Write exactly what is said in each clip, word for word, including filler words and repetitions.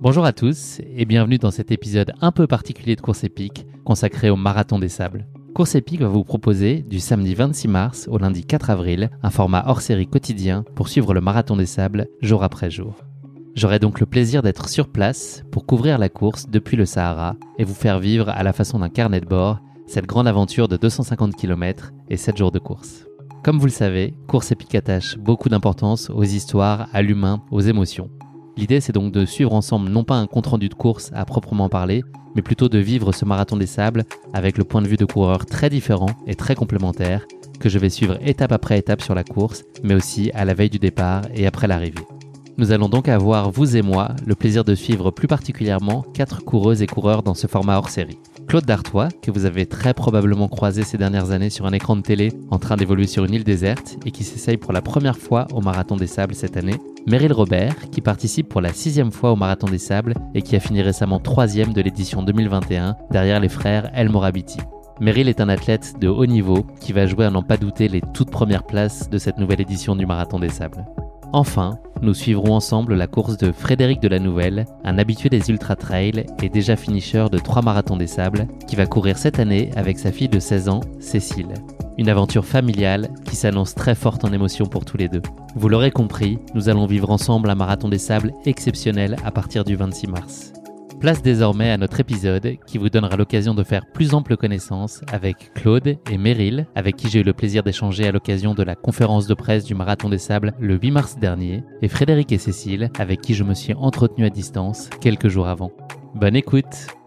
Bonjour à tous et bienvenue dans cet épisode un peu particulier de Course Épique consacré au Marathon des Sables. Course Épique va vous proposer du samedi vingt-six mars au lundi quatre avril un format hors-série quotidien pour suivre le Marathon des Sables jour après jour. J'aurai donc le plaisir d'être sur place pour couvrir la course depuis le Sahara et vous faire vivre à la façon d'un carnet de bord cette grande aventure de deux cent cinquante kilomètres et sept jours de course. Comme vous le savez, Course Épique attache beaucoup d'importance aux histoires, à l'humain, aux émotions. L'idée, c'est donc de suivre ensemble non pas un compte-rendu de course à proprement parler, mais plutôt de vivre ce Marathon des Sables avec le point de vue de coureurs très différents et très complémentaires que je vais suivre étape après étape sur la course, mais aussi à la veille du départ et après l'arrivée. Nous allons donc avoir, vous et moi, le plaisir de suivre plus particulièrement quatre coureuses et coureurs dans ce format hors-série. Claude Dartois, que vous avez très probablement croisé ces dernières années sur un écran de télé en train d'évoluer sur une île déserte et qui s'essaye pour la première fois au Marathon des Sables cette année. Meryl Robert, qui participe pour la sixième fois au Marathon des Sables et qui a fini récemment troisième de l'édition deux mille vingt et un derrière les frères El Morabiti. Meryl est un athlète de haut niveau qui va jouer à n'en pas douter les toutes premières places de cette nouvelle édition du Marathon des Sables. Enfin, nous suivrons ensemble la course de Frédéric de la Nouvelle, un habitué des Ultra Trail et déjà finisher de trois Marathons des Sables, qui va courir cette année avec sa fille de seize ans, Cécile. Une aventure familiale qui s'annonce très forte en émotion pour tous les deux. Vous l'aurez compris, nous allons vivre ensemble un Marathon des Sables exceptionnel à partir du vingt-six mars. Place désormais à notre épisode qui vous donnera l'occasion de faire plus ample connaissance avec Claude et Meryl, avec qui j'ai eu le plaisir d'échanger à l'occasion de la conférence de presse du Marathon des Sables le huit mars dernier, et Frédéric et Cécile, avec qui je me suis entretenu à distance quelques jours avant. Bonne écoute!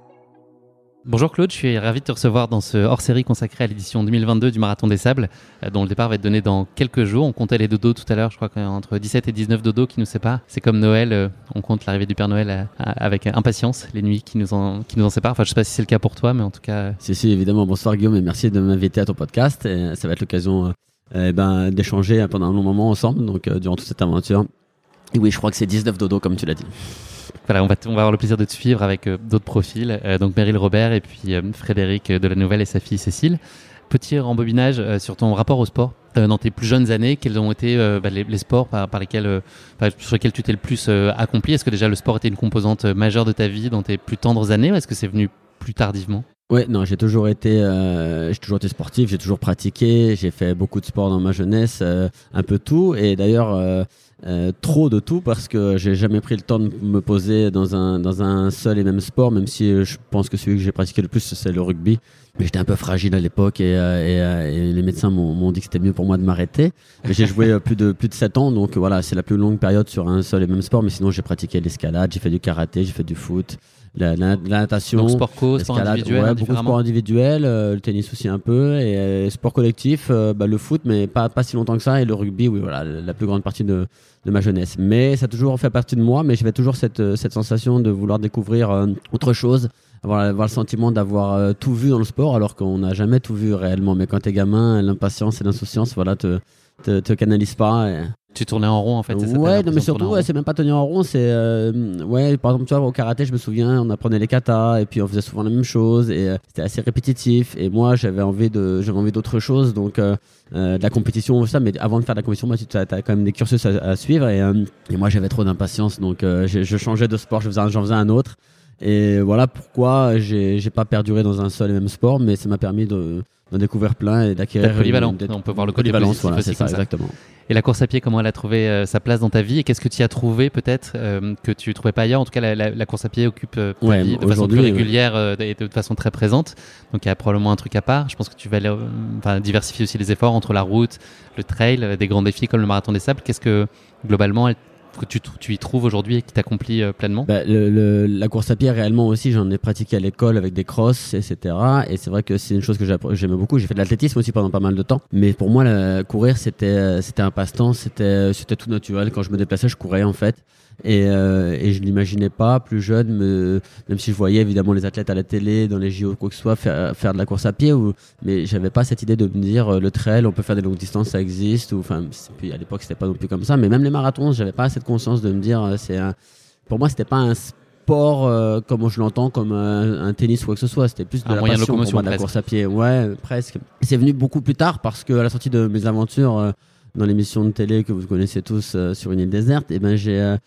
Bonjour Claude, je suis ravi de te recevoir dans ce hors-série consacré à l'édition deux mille vingt-deux du Marathon des Sables, euh, dont le départ va être donné dans quelques jours. On comptait les dodos tout à l'heure, je crois qu'entre dix-sept et dix-neuf dodos qui nous séparent. C'est comme Noël, euh, on compte l'arrivée du Père Noël à, à, avec impatience, les nuits qui nous, en, qui nous en séparent. Enfin, je ne sais pas si c'est le cas pour toi, mais en tout cas... Euh... Si, si, évidemment. Bonsoir Guillaume et merci de m'inviter à ton podcast. Et ça va être l'occasion euh, ben, d'échanger pendant un long moment ensemble, donc euh, durant toute cette aventure. Et oui, je crois que c'est dix-neuf dodos comme tu l'as dit. Voilà, on va, t- on va avoir le plaisir de te suivre avec euh, d'autres profils, euh, donc Meryl Robert et puis euh, Frédéric de la Nouvelle et sa fille Cécile. Petit rembobinage euh, sur ton rapport au sport. Euh, dans tes plus jeunes années, quels ont été euh, bah, les, les sports par, par lesquels, euh, par, sur lesquels tu t'es le plus euh, accompli? Est-ce que déjà le sport était une composante euh, majeure de ta vie dans tes plus tendres années ou est-ce que c'est venu plus tardivement? Ouais, non, j'ai toujours été, euh, j'ai toujours été sportif, j'ai toujours pratiqué, j'ai fait beaucoup de sport dans ma jeunesse, euh, un peu tout, et d'ailleurs euh, euh, trop de tout parce que j'ai jamais pris le temps de me poser dans un dans un seul et même sport, même si je pense que celui que j'ai pratiqué le plus c'est le rugby. Mais j'étais un peu fragile à l'époque et, euh, et, et les médecins m'ont, m'ont dit que c'était mieux pour moi de m'arrêter. Mais j'ai joué plus de plus de sept ans, donc voilà, c'est la plus longue période sur un seul et même sport. Mais sinon, j'ai pratiqué l'escalade, j'ai fait du karaté, j'ai fait du foot. La, la, la natation, donc sport co, sport individuel, ouais, beaucoup de sport individuel, euh, le tennis aussi un peu, et euh, sport collectif, euh, bah, le foot, mais pas pas si longtemps que ça, et le rugby, oui, voilà, la plus grande partie de de ma jeunesse. Mais ça a toujours fait partie de moi, mais j'avais toujours cette cette sensation de vouloir découvrir euh, autre chose, avoir, avoir le sentiment d'avoir euh, tout vu dans le sport, alors qu'on n'a jamais tout vu réellement. Mais quand t'es gamin, l'impatience et l'insouciance, voilà, te te, te canalisent pas. Et... Tu tournais en rond en fait, c'est ça? Ouais, non, mais surtout, ouais, c'est même pas tenir en rond, c'est euh, ouais, par exemple, tu vois, au karaté, je me souviens, on apprenait les katas et puis on faisait souvent la même chose et euh, c'était assez répétitif. Et moi, j'avais envie de, j'avais envie d'autre chose, donc euh, euh, de la compétition, ça. Mais avant de faire de la compétition, moi, tu as, as quand même des cursus à, à suivre et, euh, et moi, j'avais trop d'impatience, donc euh, je, je changeais de sport, je faisais un, j'en faisais un autre. Et voilà pourquoi j'ai, j'ai pas perduré dans un seul et même sport, mais ça m'a permis de d'en découvrir plein et d'acquérir. Polyvalent. On peut voir le côté positif, voilà, c'est ça, ça, exactement. Et la course à pied, comment elle a trouvé euh, sa place dans ta vie et qu'est-ce que tu y as trouvé peut-être euh, que tu trouvais pas ailleurs? En tout cas, la, la, la course à pied occupe euh, ta ouais, vie de façon plus régulière euh, et de façon très présente. Donc il y a probablement un truc à part. Je pense que tu vas aller, euh, enfin, diversifier aussi les efforts entre la route, le trail, euh, des grands défis comme le Marathon des Sables. Qu'est-ce que globalement elle que tu, tu y trouves aujourd'hui et qui t'accomplit euh, pleinement? Bah, le, le, la course à pied, réellement aussi, j'en ai pratiqué à l'école avec des crosses, et cetera. Et c'est vrai que c'est une chose que j'aimais beaucoup. J'ai fait de l'athlétisme aussi pendant pas mal de temps. Mais pour moi, la, courir, c'était, c'était un passe-temps, c'était, c'était tout naturel. Quand je me déplaçais, je courais en fait. Et, euh, et je l'imaginais pas plus jeune, me, même si je voyais évidemment les athlètes à la télé, dans les J O, quoi que ce soit, faire, faire de la course à pied, ou, mais j'avais pas cette idée de me dire euh, le trail, on peut faire des longues distances, ça existe, ou enfin, puis à l'époque c'était pas non plus comme ça, mais même les marathons, j'avais pas cette conscience de me dire, euh, c'est un, pour moi c'était pas un sport euh, comme je l'entends, comme un, un tennis ou quoi que ce soit, c'était plus de un la moyen passion de pour moi, de la course à pied, ouais, presque. C'est venu beaucoup plus tard parce que à la sortie de mes aventures euh, dans l'émission de télé que vous connaissez tous euh, sur une île déserte, et ben j'ai euh,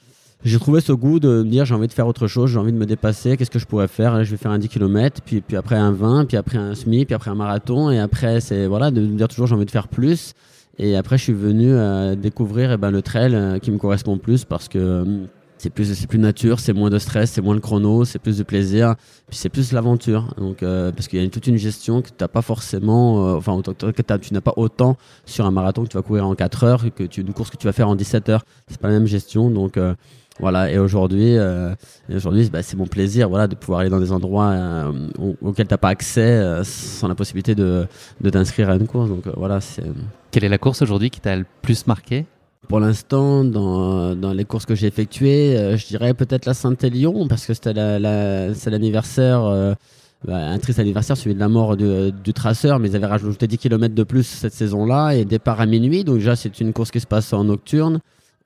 j'ai trouvé ce goût de me dire j'ai envie de faire autre chose, j'ai envie de me dépasser, qu'est-ce que je pourrais faire? Là, je vais faire un dix kilomètres, puis, puis après un vingt, puis après un semi, puis après un marathon, et après, c'est voilà, de me dire toujours j'ai envie de faire plus. Et après, je suis venu euh, découvrir eh ben, le trail euh, qui me correspond plus parce que euh, c'est plus, c'est plus nature, c'est moins de stress, c'est moins le chrono, c'est plus de plaisir, puis c'est plus l'aventure. Donc, euh, parce qu'il y a toute une gestion que t'as pas forcément, euh, enfin, que t'as, tu n'as pas autant sur un marathon que tu vas courir en quatre heures que tu, une course que tu vas faire en dix-sept heures. C'est pas la même gestion, donc. Euh, Voilà, et aujourd'hui, euh, et aujourd'hui bah, c'est mon plaisir voilà, de pouvoir aller dans des endroits euh, auxquels tu n'as pas accès euh, sans la possibilité de, de t'inscrire à une course. Donc, euh, voilà, c'est... Quelle est la course aujourd'hui qui t'a le plus marqué? Pour l'instant, dans, dans les courses que j'ai effectuées, euh, je dirais peut-être la Saint-Élion, parce que c'était la, la, c'est l'anniversaire, euh, bah, un triste anniversaire, celui de la mort du, du traceur, mais ils avaient rajouté dix kilomètres de plus cette saison-là, et départ à minuit, donc déjà c'est une course qui se passe en nocturne.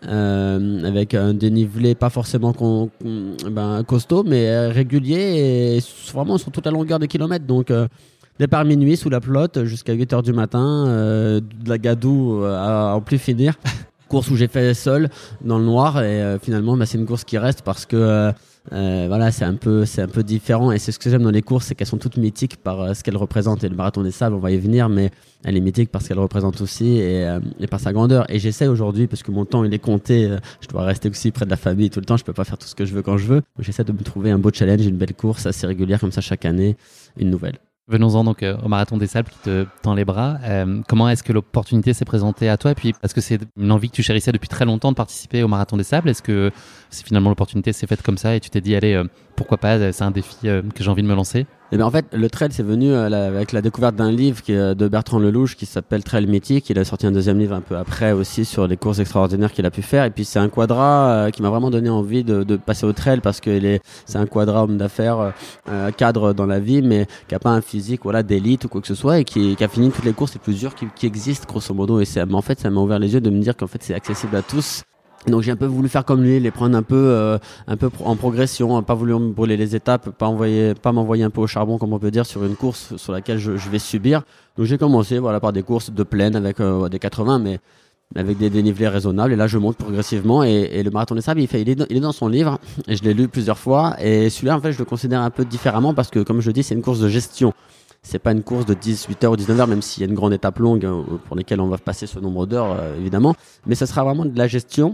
Euh, avec un dénivelé pas forcément con, ben, costaud mais régulier et vraiment sur toute la longueur des kilomètres, donc euh, départ minuit sous la flotte jusqu'à huit heures du matin, euh, de la gadoue à en plus finir. Course où j'ai fait seul dans le noir et euh, finalement bah, c'est une course qui reste parce que euh, euh, voilà, c'est un peu c'est un peu différent et c'est ce que j'aime dans les courses, c'est qu'elles sont toutes mythiques par euh, ce qu'elles représentent. Et le marathon des sables, on va y venir, mais elle est mythique parce qu'elle représente aussi et, euh, et par sa grandeur. Et j'essaie aujourd'hui, parce que mon temps il est compté, euh, je dois rester aussi près de la famille tout le temps, je peux pas faire tout ce que je veux quand je veux, donc j'essaie de me trouver un beau challenge, une belle course assez régulière comme ça chaque année, une nouvelle. Venons-en donc euh, au Marathon des Sables qui te tend les bras. Euh, comment est-ce que l'opportunité s'est présentée à toi? Et puis, est-ce que c'est une envie que tu chérissais depuis très longtemps de participer au Marathon des Sables? Est-ce que c'est finalement l'opportunité s'est faite comme ça et tu t'es dit, allez, euh, pourquoi pas, c'est un défi euh, que j'ai envie de me lancer? Et bien en fait, le trail, c'est venu euh, la, avec la découverte d'un livre qui est de Bertrand Lelouch qui s'appelle Trail Mythique. Il a sorti un deuxième livre un peu après aussi sur les courses extraordinaires qu'il a pu faire. Et puis c'est un quadra euh, qui m'a vraiment donné envie de, de passer au trail parce que est, c'est un quadra homme d'affaires, euh, cadre dans la vie, mais qui a pas un physique voilà d'élite ou quoi que ce soit et qui, qui a fini toutes les courses les plus dures qui, qui existent grosso modo. Et c'est, en fait, ça m'a ouvert les yeux de me dire qu'en fait c'est accessible à tous. Donc j'ai un peu voulu faire comme lui, les prendre un peu, euh, un peu en progression, pas voulu me brûler les étapes, pas envoyer, pas m'envoyer un peu au charbon comme on peut dire sur une course sur laquelle je, je vais subir. Donc j'ai commencé voilà par des courses de plaine avec euh, des quatre-vingts, mais avec des dénivelés raisonnables. Et là je monte progressivement et, et le Marathon des Sables, il, fait, il, est dans, il est dans son livre et je l'ai lu plusieurs fois. Et celui-là en fait je le considère un peu différemment parce que comme je le dis c'est une course de gestion. C'est pas une course de dix-huit heures ou dix-neuf heures, même s'il y a une grande étape longue euh, pour lesquelles on va passer ce nombre d'heures euh, évidemment. Mais ça sera vraiment de la gestion.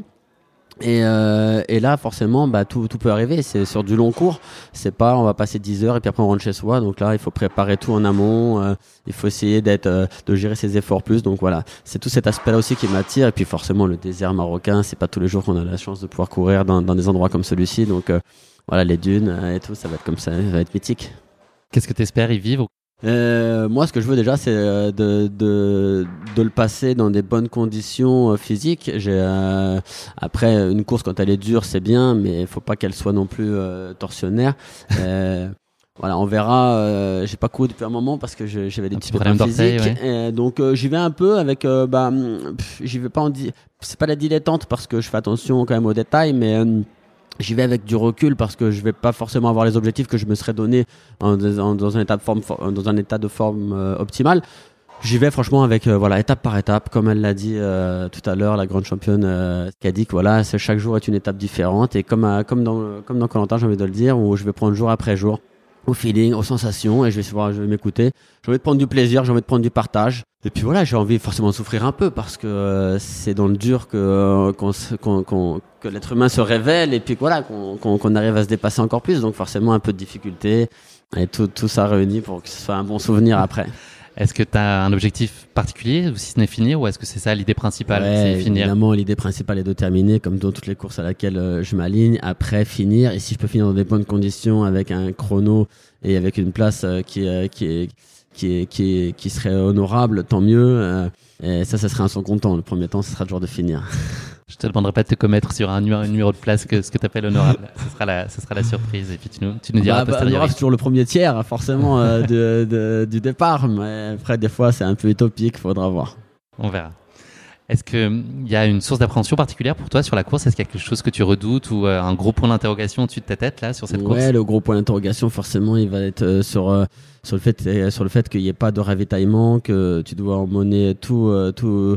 Et, euh, et là, forcément, bah, tout, tout peut arriver. C'est sur du long cours. C'est pas, on va passer dix heures et puis après on rentre chez soi. Donc là, il faut préparer tout en amont. Euh, il faut essayer d'être, euh, de gérer ses efforts plus. Donc voilà, c'est tout cet aspect-là aussi qui m'attire. Et puis forcément, le désert marocain, c'est pas tous les jours qu'on a la chance de pouvoir courir dans, dans des endroits comme celui-ci. Donc euh, voilà, les dunes euh, et tout, ça va être comme ça, ça va être mythique. Qu'est-ce que tu espères y vivre? Euh, moi, ce que je veux déjà, c'est de, de, de le passer dans des bonnes conditions euh, physiques. J'ai, euh, après, une course, quand elle est dure, c'est bien, mais il faut pas qu'elle soit non plus euh, torsionnaire. Euh, voilà, on verra. Euh, j'ai pas couru depuis un moment parce que je, j'avais des un petits problèmes physiques. Ouais. Donc, euh, j'y vais un peu avec. Euh, bah, pff, j'y vais pas en. Di- c'est pas la dilettante parce que je fais attention quand même aux détails, mais. Euh, J'y vais avec du recul parce que je vais pas forcément avoir les objectifs que je me serais donné en, en, dans un état de forme, dans un état de forme euh, optimal. J'y vais franchement avec euh, voilà étape par étape, comme elle l'a dit euh, tout à l'heure, la grande championne euh, qui a dit que voilà, c'est, chaque jour est une étape différente et comme à, comme dans comme dans Koh-Lanta, j'ai envie de le dire, où je vais prendre jour après jour au feeling, aux sensations et je vais voir, je vais m'écouter. J'ai envie de prendre du plaisir, j'ai envie de prendre du partage. Et puis voilà, j'ai envie forcément de souffrir un peu parce que euh, c'est dans le dur que euh, qu'on, qu'on, qu'on, que l'être humain se révèle et puis voilà qu'on, qu'on, qu'on arrive à se dépasser encore plus. Donc forcément un peu de difficulté et tout, tout ça réuni pour que ce soit un bon souvenir après. Est-ce que tu as un objectif particulier ou si ce n'est finir ou est-ce que c'est ça l'idée principale, ouais, c'est finir? Évidemment, l'idée principale est de terminer comme dans toutes les courses à laquelle euh, je m'aligne. Après, finir. Et si je peux finir dans des bonnes conditions avec un chrono et avec une place euh, qui, euh, qui, est, qui, est, qui, est, qui serait honorable, tant mieux. Euh, et ça, ça serait un son content. Le premier temps, ce sera toujours de finir. Je te demanderai pas de te commettre sur un numéro, un numéro de place que ce que tu appelles honorable. ce sera la, ce sera la surprise. Et puis tu nous, tu nous diras. Bah, bah, honorable, c'est toujours le premier tiers, forcément, euh, de, de, du départ. Mais après, des fois, c'est un peu utopique. Faudra voir. On verra. Est-ce qu'il y a une source d'appréhension particulière pour toi sur la course? Est-ce qu'il y a quelque chose que tu redoutes ou euh, un gros point d'interrogation au-dessus de ta tête là sur cette ouais, course? Ouais, le gros point d'interrogation, forcément, il va être euh, sur euh, sur le fait euh, sur le fait qu'il n'y ait pas de ravitaillement, que tu dois emmener tout euh, tout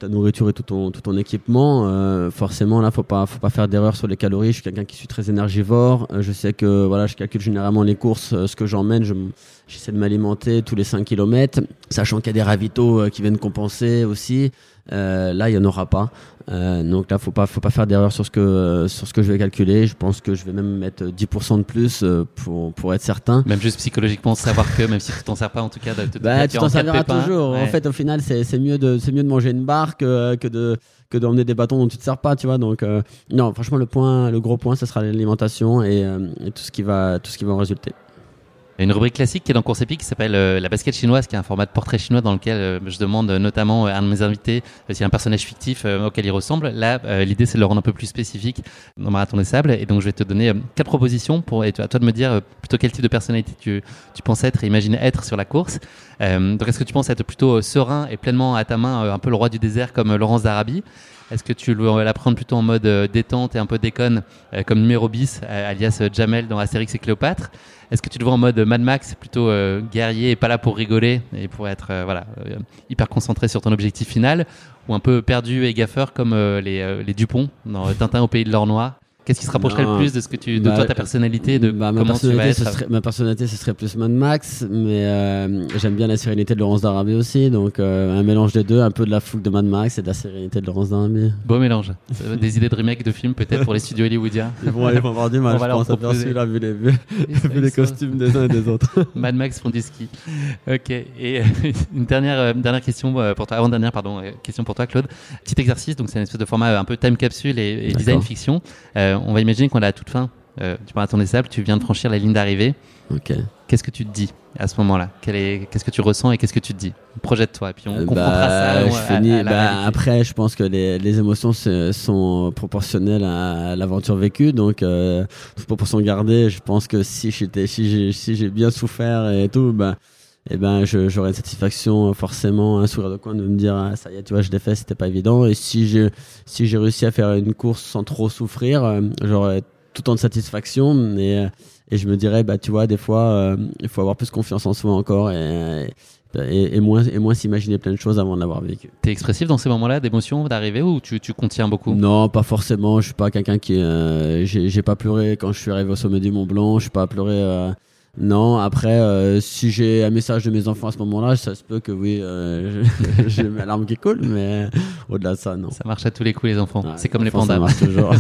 ta nourriture et tout ton, tout ton équipement, euh, forcément là faut pas, faut pas faire d'erreur sur les calories. Je suis quelqu'un qui suis très énergivore. Euh, je sais que voilà, je calcule généralement les courses, euh, ce que j'emmène. Je, j'essaie de m'alimenter tous les cinq kilomètres, sachant qu'il y a des ravitaux euh, qui viennent compenser aussi. Euh, là, il y en aura pas. Euh, donc là, faut pas, faut pas faire d'erreur sur ce que, euh, sur ce que je vais calculer. Je pense que je vais même mettre dix pour cent de plus euh, pour, pour être certain. Même juste psychologiquement, savoir que même si tu t'en sers pas, en tout cas, de, de, bah, tu t'en serviras toujours. Ouais. En fait, au final, c'est, c'est mieux de, c'est mieux de manger une barre que, que de, que d'emmener des bâtons dont tu te sers pas, tu vois. Donc, euh, non, franchement, le point, le gros point, ce sera l'alimentation et, euh, et tout ce qui va, tout ce qui va en résulter. Il y a une rubrique classique qui est dans Course Épique qui s'appelle euh, la basket chinoise, qui est un format de portrait chinois dans lequel euh, je demande euh, notamment à un de mes invités euh, s'il y a un personnage fictif euh, auquel il ressemble. Là, euh, l'idée c'est de le rendre un peu plus spécifique dans Marathon des Sables, et donc je vais te donner euh, quatre propositions pour, et à toi de me dire euh, plutôt quel type de personnalité tu, tu penses être et imaginer être sur la course. Euh, donc est-ce que tu penses être plutôt euh, serein et pleinement à ta main, euh, un peu le roi du désert comme euh, Laurence d'Arabie? Est-ce que tu veux la prendre plutôt en mode euh, détente et un peu déconne, euh, comme numéro bis, euh, alias euh, Jamel dans Astérix et Cléopâtre? Est-ce que tu te vois en mode Mad Max, plutôt euh, guerrier et pas là pour rigoler et pour être euh, voilà, euh, hyper concentré sur ton objectif final? Ou un peu perdu et gaffeur comme euh, les, euh, les Dupont dans Tintin au pays de l'or noir? Qu'est-ce qui se rapprocherait non, le plus de ce que tu, de bah, toi, ta personnalité, de bah, ma comment tu vas être? Ce serait, ma personnalité, ce serait plus Mad Max, mais euh, j'aime bien la sérénité de Laurence d'Arabie aussi, donc euh, un mélange des deux, un peu de la fougue de Mad Max et de la sérénité de Laurence d'Arabie. Beau mélange. Des idées de remake de films peut-être pour les studios hollywoodiens. Ils vont aller avoir du mal, je pense, à faire celui-là, vu les, vu, vu les costumes des uns et des autres. Mad Max font du ski. Ok. Et une dernière, euh, dernière question pour toi, avant-dernière, pardon, euh, question pour toi, Claude. Petit exercice, donc c'est une espèce de format un peu time capsule et, et design fiction. Euh, on va imaginer qu'on est à toute fin euh, du Marathon des Sables, tu viens de franchir la ligne d'arrivée. Ok. Qu'est-ce que tu te dis à ce moment-là? Quel est, qu'est-ce que tu ressens et qu'est-ce que tu te dis? Projette-toi et puis on euh, confrontera bah, ça. Je à, finis, à, à la bah, réalité. après, je pense que les, les émotions se, sont proportionnelles à l'aventure vécue, donc euh, toute proportion gardée. Je pense que si j'étais, si j'ai, si j'ai bien souffert et tout, bah, et ben, je, j'aurais une satisfaction, forcément, un sourire de coin de me dire, ah, ça y est, tu vois, je l'ai fait, c'était pas évident. Et si j'ai, si j'ai réussi à faire une course sans trop souffrir, euh, j'aurais tout autant de satisfaction. Et, et je me dirais, bah, tu vois, des fois, euh, il faut avoir plus confiance en soi encore et, et, et moins, et moins s'imaginer plein de choses avant de l'avoir vécu. T'es expressif dans ces moments-là d'émotion, d'arrivée, ou tu, tu contiens beaucoup? Non, pas forcément. Je suis pas quelqu'un qui, euh, j'ai, j'ai pas pleuré quand je suis arrivé au sommet du Mont Blanc. Je suis pas pleuré. Euh, Non, après, euh, si j'ai un message de mes enfants à ce moment-là, ça se peut que oui, euh, j'ai mes larmes qui coulent, mais au-delà de ça, non. Ça marche à tous les coups, les enfants. Ouais, c'est comme les enfants, pandas. Ça marche toujours.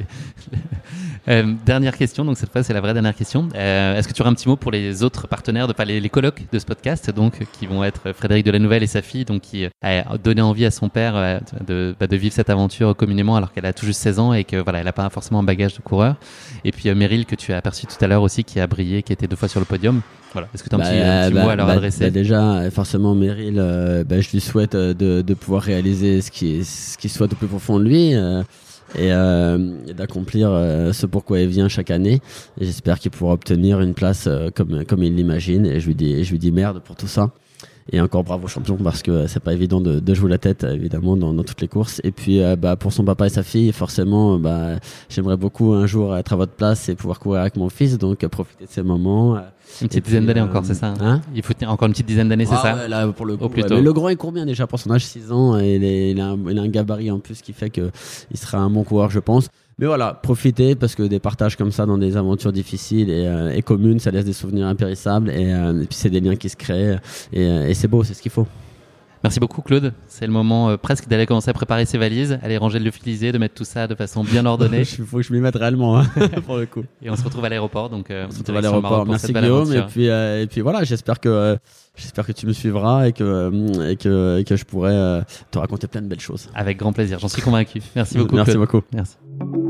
euh, dernière question, donc cette fois, c'est la vraie dernière question. Euh, est-ce que tu aurais un petit mot pour les autres partenaires, de, pas les, les colocs de ce podcast, donc, qui vont être Frédéric Delanouvelle et sa fille, donc, qui a donné envie à son père euh, de, bah, de vivre cette aventure communément alors qu'elle a tout juste seize ans et que voilà, elle n'a pas forcément un bagage de coureur. Et puis euh, Meryl, que tu as aperçu tout à l'heure aussi, qui a brillé, qui était deux fois sur le podium. Voilà. Est-ce que tu as un bah, petit, un petit bah, mot à leur bah, adresser? bah Déjà, forcément, Meryl, euh, bah, je lui souhaite euh, de, de pouvoir réaliser ce qu'il ce qui souhaite au plus profond de lui euh, et, euh, et d'accomplir euh, ce pourquoi il vient chaque année. Et j'espère qu'il pourra obtenir une place euh, comme, comme il l'imagine. Et je lui dis, je lui dis merde pour tout ça. Et encore bravo champion, parce que c'est pas évident de, de jouer la tête évidemment dans, dans toutes les courses. Et puis euh, bah, pour son papa et sa fille, forcément, bah, j'aimerais beaucoup un jour être à votre place et pouvoir courir avec mon fils, donc euh, profiter de ces moments. Euh, Une petite dizaine d'années euh, encore, c'est ça? Hein, il faut tenir encore une petite dizaine d'années, c'est ah, ça? Ouais, là, pour le coup, Au plus ouais. tôt. Mais le grand, il court bien déjà pour son âge, six ans, et il, est, il, a un, il a un gabarit en plus qui fait qu'il sera un bon coureur, je pense. Mais voilà, profitez, parce que des partages comme ça dans des aventures difficiles et, euh, et communes, ça laisse des souvenirs impérissables, et, euh, et puis c'est des liens qui se créent, et, et c'est beau, c'est ce qu'il faut. Merci beaucoup Claude, c'est le moment euh, presque d'aller commencer à préparer ses valises, aller ranger le lyophilisé, de mettre tout ça de façon bien ordonnée. Il faut que je m'y mette réellement, hein, pour le coup. Et on se retrouve à l'aéroport, donc euh, on se retrouve à l'aéroport. Merci Guillaume, et puis, euh, et puis voilà, j'espère que, euh, j'espère que tu me suivras et que, euh, et que, et que je pourrai euh, te raconter plein de belles choses. Avec grand plaisir, j'en suis convaincu. Merci beaucoup Merci Claude. beaucoup. Merci.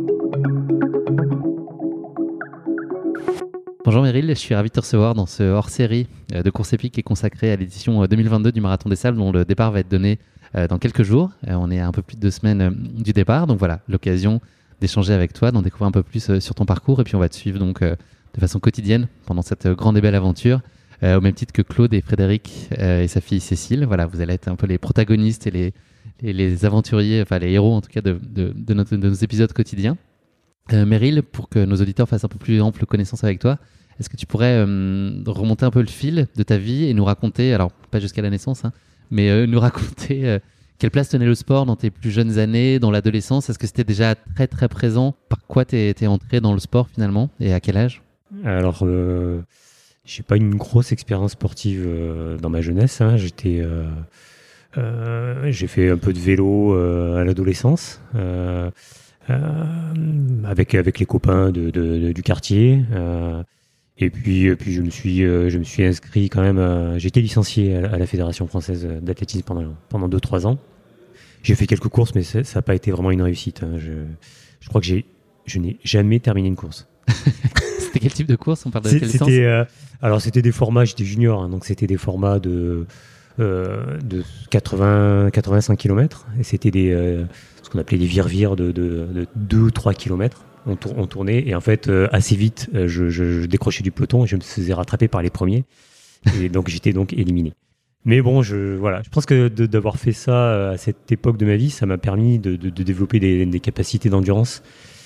Bonjour Meryl, je suis ravi de te recevoir dans ce hors-série de Course Épique qui est consacré à l'édition deux mille vingt-deux du Marathon des Sables, dont le départ va être donné dans quelques jours. On est à un peu plus de deux semaines du départ, donc voilà, l'occasion d'échanger avec toi, d'en découvrir un peu plus sur ton parcours, et puis on va te suivre donc de façon quotidienne pendant cette grande et belle aventure, au même titre que Claude et Frédéric et sa fille Cécile. Voilà, vous allez être un peu les protagonistes et les, les, les aventuriers, enfin les héros en tout cas de, de, de, notre, de nos épisodes quotidiens. Euh, Meryl, pour que nos auditeurs fassent un peu plus ample connaissance avec toi, est-ce que tu pourrais euh, remonter un peu le fil de ta vie et nous raconter, alors pas jusqu'à la naissance, hein, mais euh, nous raconter euh, Quelle place tenait le sport dans tes plus jeunes années, dans l'adolescence? Est-ce que c'était déjà très très présent? Par quoi t'es, t'es entré dans le sport finalement et à quel âge? Alors, euh, j'ai pas une grosse expérience sportive euh, dans ma jeunesse. Hein. J'étais, euh, euh, j'ai fait un peu de vélo euh, à l'adolescence euh, euh, avec avec les copains de, de, de, du quartier. Euh, et puis, puis je me suis euh, je me suis inscrit quand même. Euh, j'ai été licencié à, à la Fédération française d'athlétisme pendant pendant deux trois ans. J'ai fait quelques courses, mais ça n'a pas été vraiment une réussite. Hein. Je, je crois que j'ai je n'ai jamais terminé une course. C'était quel type de course? On parle de C'est, quelle licence? c'était, euh, alors c'était des formats, j'étais junior, hein, donc c'était des formats de, euh, de quatre-vingts, quatre-vingt-cinq kilomètres, et c'était des, euh, ce qu'on appelait des vire-vire de, de, de deux ou trois kilomètres. On, tour, on tournait, et en fait, euh, assez vite, euh, je, je, je décrochais du peloton, et je me faisais rattraper par les premiers, et donc j'étais donc éliminé. Mais bon, je, voilà, je pense que de, d'avoir fait ça à cette époque de ma vie, ça m'a permis de, de, de développer des, des capacités d'endurance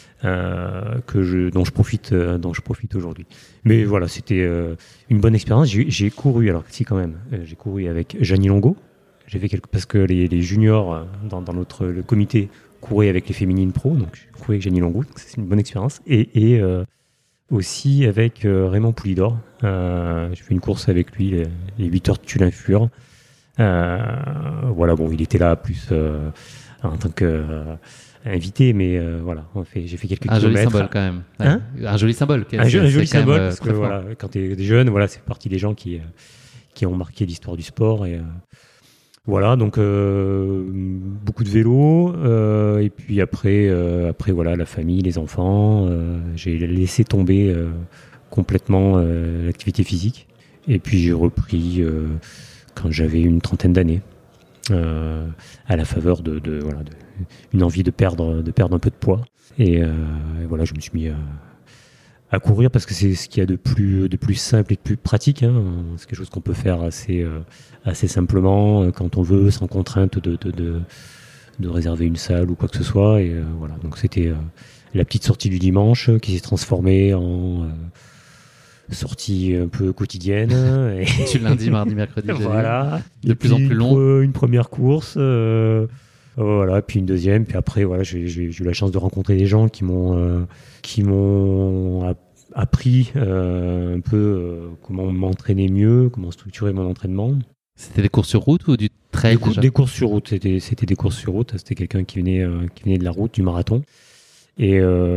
Euh, que je, dont je profite, euh, dont je profite aujourd'hui. Mais voilà, c'était euh, une bonne expérience. J'ai, j'ai couru, alors si quand même, euh, j'ai couru avec Jeannie Longo. J'ai fait quelques, parce que les, les juniors euh, dans, dans notre le comité couraient avec les féminines pro, donc j'ai couru avec Jeannie Longo, donc c'est une bonne expérience. Et, et euh, aussi avec euh, Raymond Poulidor. Euh, j'ai fait une course avec lui, les, les huit heures de Tullin-Fur. Euh, voilà, bon, il était là plus euh, en tant que euh, invité, mais euh, voilà, on fait, j'ai fait quelques un kilomètres. Un joli symbole quand même. Ouais. Hein un joli symbole. Un, joli, un joli symbole, même, parce euh, que voilà, quand tu es jeune, voilà, c'est partie des gens qui, euh, qui ont marqué l'histoire du sport. Et, euh, voilà, donc euh, beaucoup de vélo. Euh, et puis après, euh, après, voilà, la famille, les enfants. Euh, j'ai laissé tomber euh, complètement euh, l'activité physique. Et puis j'ai repris euh, quand j'avais une trentaine d'années. Euh, à la faveur de, de, voilà, de une envie de perdre, de perdre un peu de poids. Et, euh, et voilà, je me suis mis à, à courir parce que c'est ce qu'il y a de plus, de plus simple et de plus pratique. Hein. C'est quelque chose qu'on peut faire assez, euh, assez simplement euh, quand on veut, sans contrainte de, de, de, de réserver une salle ou quoi que ce soit. Et euh, voilà, donc c'était euh, la petite sortie du dimanche qui s'est transformée en... Euh, sortie un peu quotidienne. Et tu lundi, mardi, mercredi. Voilà. De et plus en plus long. Une première course, euh, voilà, puis une deuxième, puis après, voilà, j'ai, j'ai, j'ai eu la chance de rencontrer des gens qui m'ont, euh, qui m'ont appris euh, un peu euh, comment m'entraîner mieux, comment structurer mon entraînement. C'était des courses sur route ou du trail? Des, cou- des courses sur route. C'était, c'était des courses sur route. C'était quelqu'un qui venait, euh, qui venait de la route, du marathon. Et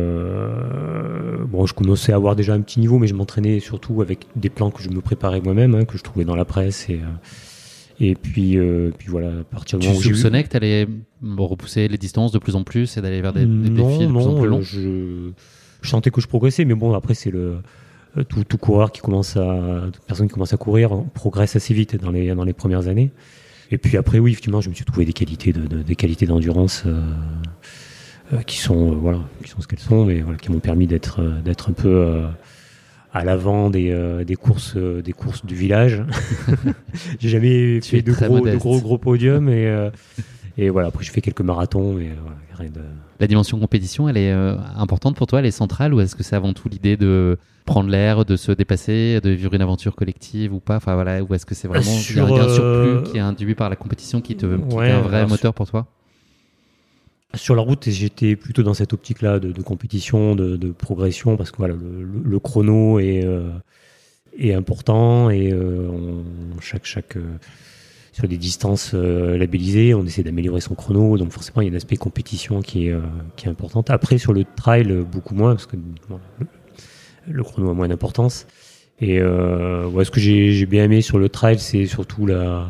euh, bon, je commençais à avoir déjà un petit niveau, mais je m'entraînais surtout avec des plans que je me préparais moi-même, hein, que je trouvais dans la presse. Et, euh, et puis, euh, puis voilà, à partir du tu moment où j'ai soupçonnais eu... que tu allais repousser les distances de plus en plus et d'aller vers des, des non, défis de non, plus en plus longs? Je, je sentais que je progressais, mais bon, après, c'est le tout, tout coureur qui commence à, toute personne qui commence à courir, on progresse assez vite dans les, dans les premières années. Et puis après, oui, effectivement, je me suis trouvé des qualités, de, de, des qualités d'endurance. Euh, Euh, qui sont euh, voilà qui sont ce qu'elles sont, mais voilà, qui m'ont permis d'être euh, d'être un peu euh, à l'avant des euh, des courses euh, des courses du village. J'ai jamais tu fait de gros, de gros gros podiums et euh, et voilà, après j'ai fait quelques marathons, mais euh, voilà, rien de... La dimension compétition, elle est euh, importante pour toi, elle est centrale, ou est-ce que c'est avant tout l'idée de prendre l'air, de se dépasser, de vivre une aventure collective ou pas, enfin voilà, ou est-ce que c'est vraiment Sur, il y a un surplus euh... qui est induit par la compétition qui te qui ouais, est un vrai alors, moteur pour toi? Sur la route, j'étais plutôt dans cette optique-là de, de compétition, de, de progression, parce que voilà, le, le, le chrono est, euh, est important et euh, on, chaque, chaque, euh, sur des distances euh, labellisées, on essaie d'améliorer son chrono, donc forcément il y a un aspect compétition qui est, euh, qui est important. Après, sur le trail, beaucoup moins, parce que bon, le, le chrono a moins d'importance. Et euh, ouais, ce que j'ai, j'ai bien aimé sur le trail, c'est surtout la,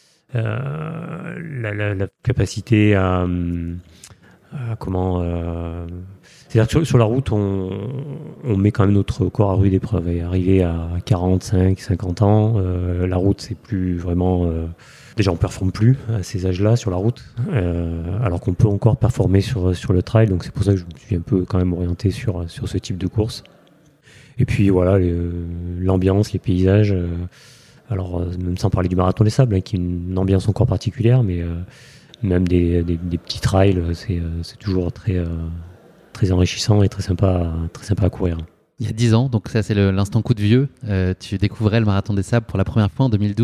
euh, la, la, la capacité à... à comment... Euh, c'est-à-dire que sur, sur la route, on, on met quand même notre corps à rude épreuve. Et arrivé à quarante-cinq, cinquante ans, euh, la route, c'est plus vraiment... Euh, déjà, on ne performe plus à ces âges-là sur la route, euh, alors qu'on peut encore performer sur, sur le trail. Donc c'est pour ça que je me suis un peu quand même orienté sur, sur ce type de course. Et puis voilà, les, l'ambiance, les paysages... Euh, alors, même sans parler du Marathon des Sables, hein, qui est une ambiance encore particulière, mais euh, même des, des, des petits trails, c'est, c'est toujours très, euh, très enrichissant et très sympa, très sympa à courir. Il y a dix ans, donc ça c'est le, l'instant coup de vieux, euh, tu découvrais le Marathon des Sables pour la première fois en deux mille douze.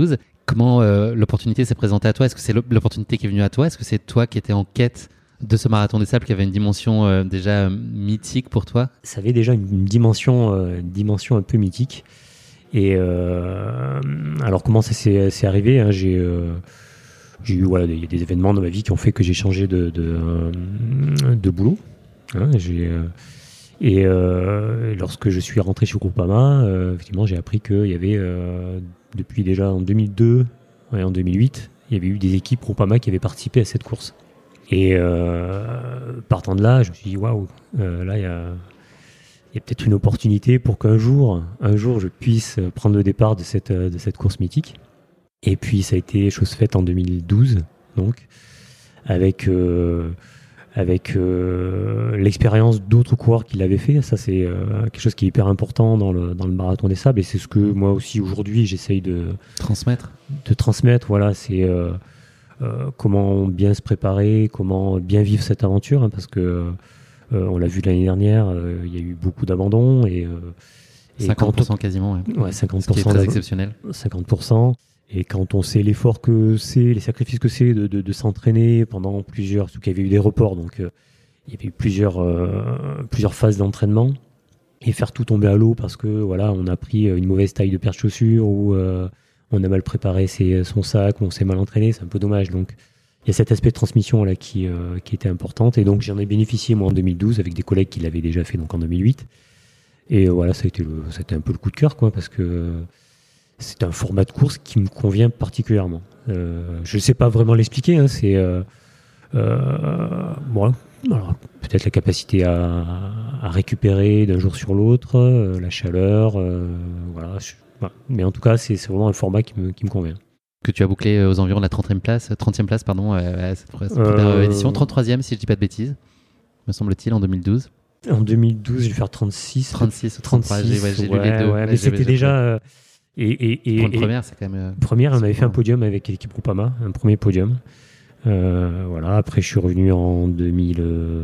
Comment euh, l'opportunité s'est présentée à toi? Est-ce que c'est l'opportunité qui est venue à toi? Est-ce que c'est toi qui étais en quête de ce marathon des sables qui avait une dimension euh, déjà euh, mythique pour toi? Ça avait déjà une, une dimension, euh, une dimension un peu mythique. Et euh, alors comment ça s'est, s'est arrivé, hein, j'ai, euh, j'ai eu voilà, il y a des événements dans ma vie qui ont fait que j'ai changé de, de, euh, de boulot. Hein, j'ai, euh, et euh, lorsque je suis rentré chez Groupama, euh, effectivement, j'ai appris qu'il y avait euh, depuis déjà en deux mille deux et en deux mille huit, il y avait eu des équipes Groupama qui avaient participé à cette course. Et euh, partant de là, je me suis dit waouh, euh, là il y a, il y a peut-être une opportunité pour qu'un jour, un jour, je puisse prendre le départ de cette de cette course mythique. Et puis ça a été chose faite en deux mille douze, donc avec euh, avec euh, l'expérience d'autres coureurs qui l'avaient fait. Ça, c'est euh, quelque chose qui est hyper important dans le, dans le marathon des sables, et c'est ce que moi aussi aujourd'hui j'essaye de transmettre. De transmettre, voilà, c'est euh, euh, comment bien se préparer, comment bien vivre cette aventure, hein, parce que euh, on l'a vu l'année dernière, euh, il y a eu beaucoup d'abandons et, euh, et cinquante pour cent on, quasiment, ouais. Ouais, cinquante pour cent, ce qui est très exceptionnel. cinquante pour cent. Et quand on sait l'effort que c'est, les sacrifices que c'est de, de, de s'entraîner pendant plusieurs, surtout qu'il y avait eu des reports, donc euh, il y avait eu plusieurs, euh, plusieurs phases d'entraînement, et faire tout tomber à l'eau parce que voilà, on a pris une mauvaise taille de paire de chaussures ou euh, on a mal préparé ses, son sac, ou on s'est mal entraîné, c'est un peu dommage. Donc il y a cet aspect de transmission là qui, euh, qui était importante, et donc j'en ai bénéficié moi en deux mille douze avec des collègues qui l'avaient déjà fait donc en deux mille huit, et euh, voilà, ça a été le, ça a été un peu le coup de cœur, quoi, parce que euh, c'est un format de course qui me convient particulièrement. Euh, je ne sais pas vraiment l'expliquer. Hein, c'est euh, euh, bon, alors, peut-être la capacité à, à récupérer d'un jour sur l'autre, euh, la chaleur, euh, voilà, je, voilà. Mais en tout cas, c'est, c'est vraiment un format qui me, qui me convient. Que tu as bouclé aux environs de la trentième place, trentième place pardon, à cette, cette première euh, édition, trente-troisième si je ne dis pas de bêtises, me semble-t-il, en deux mille douze. En deux mille douze, je vais faire trente-six. trente-six ou trente-trois, j'ai, ouais, j'ai ouais, lu les deux. Ouais, mais c'était déjà... Euh, Et, et, et, pour une première, c'est quand même. Euh, première, on avait fait un podium avec l'équipe Groupama, un premier podium. Euh, voilà. Après, je suis revenu en deux mille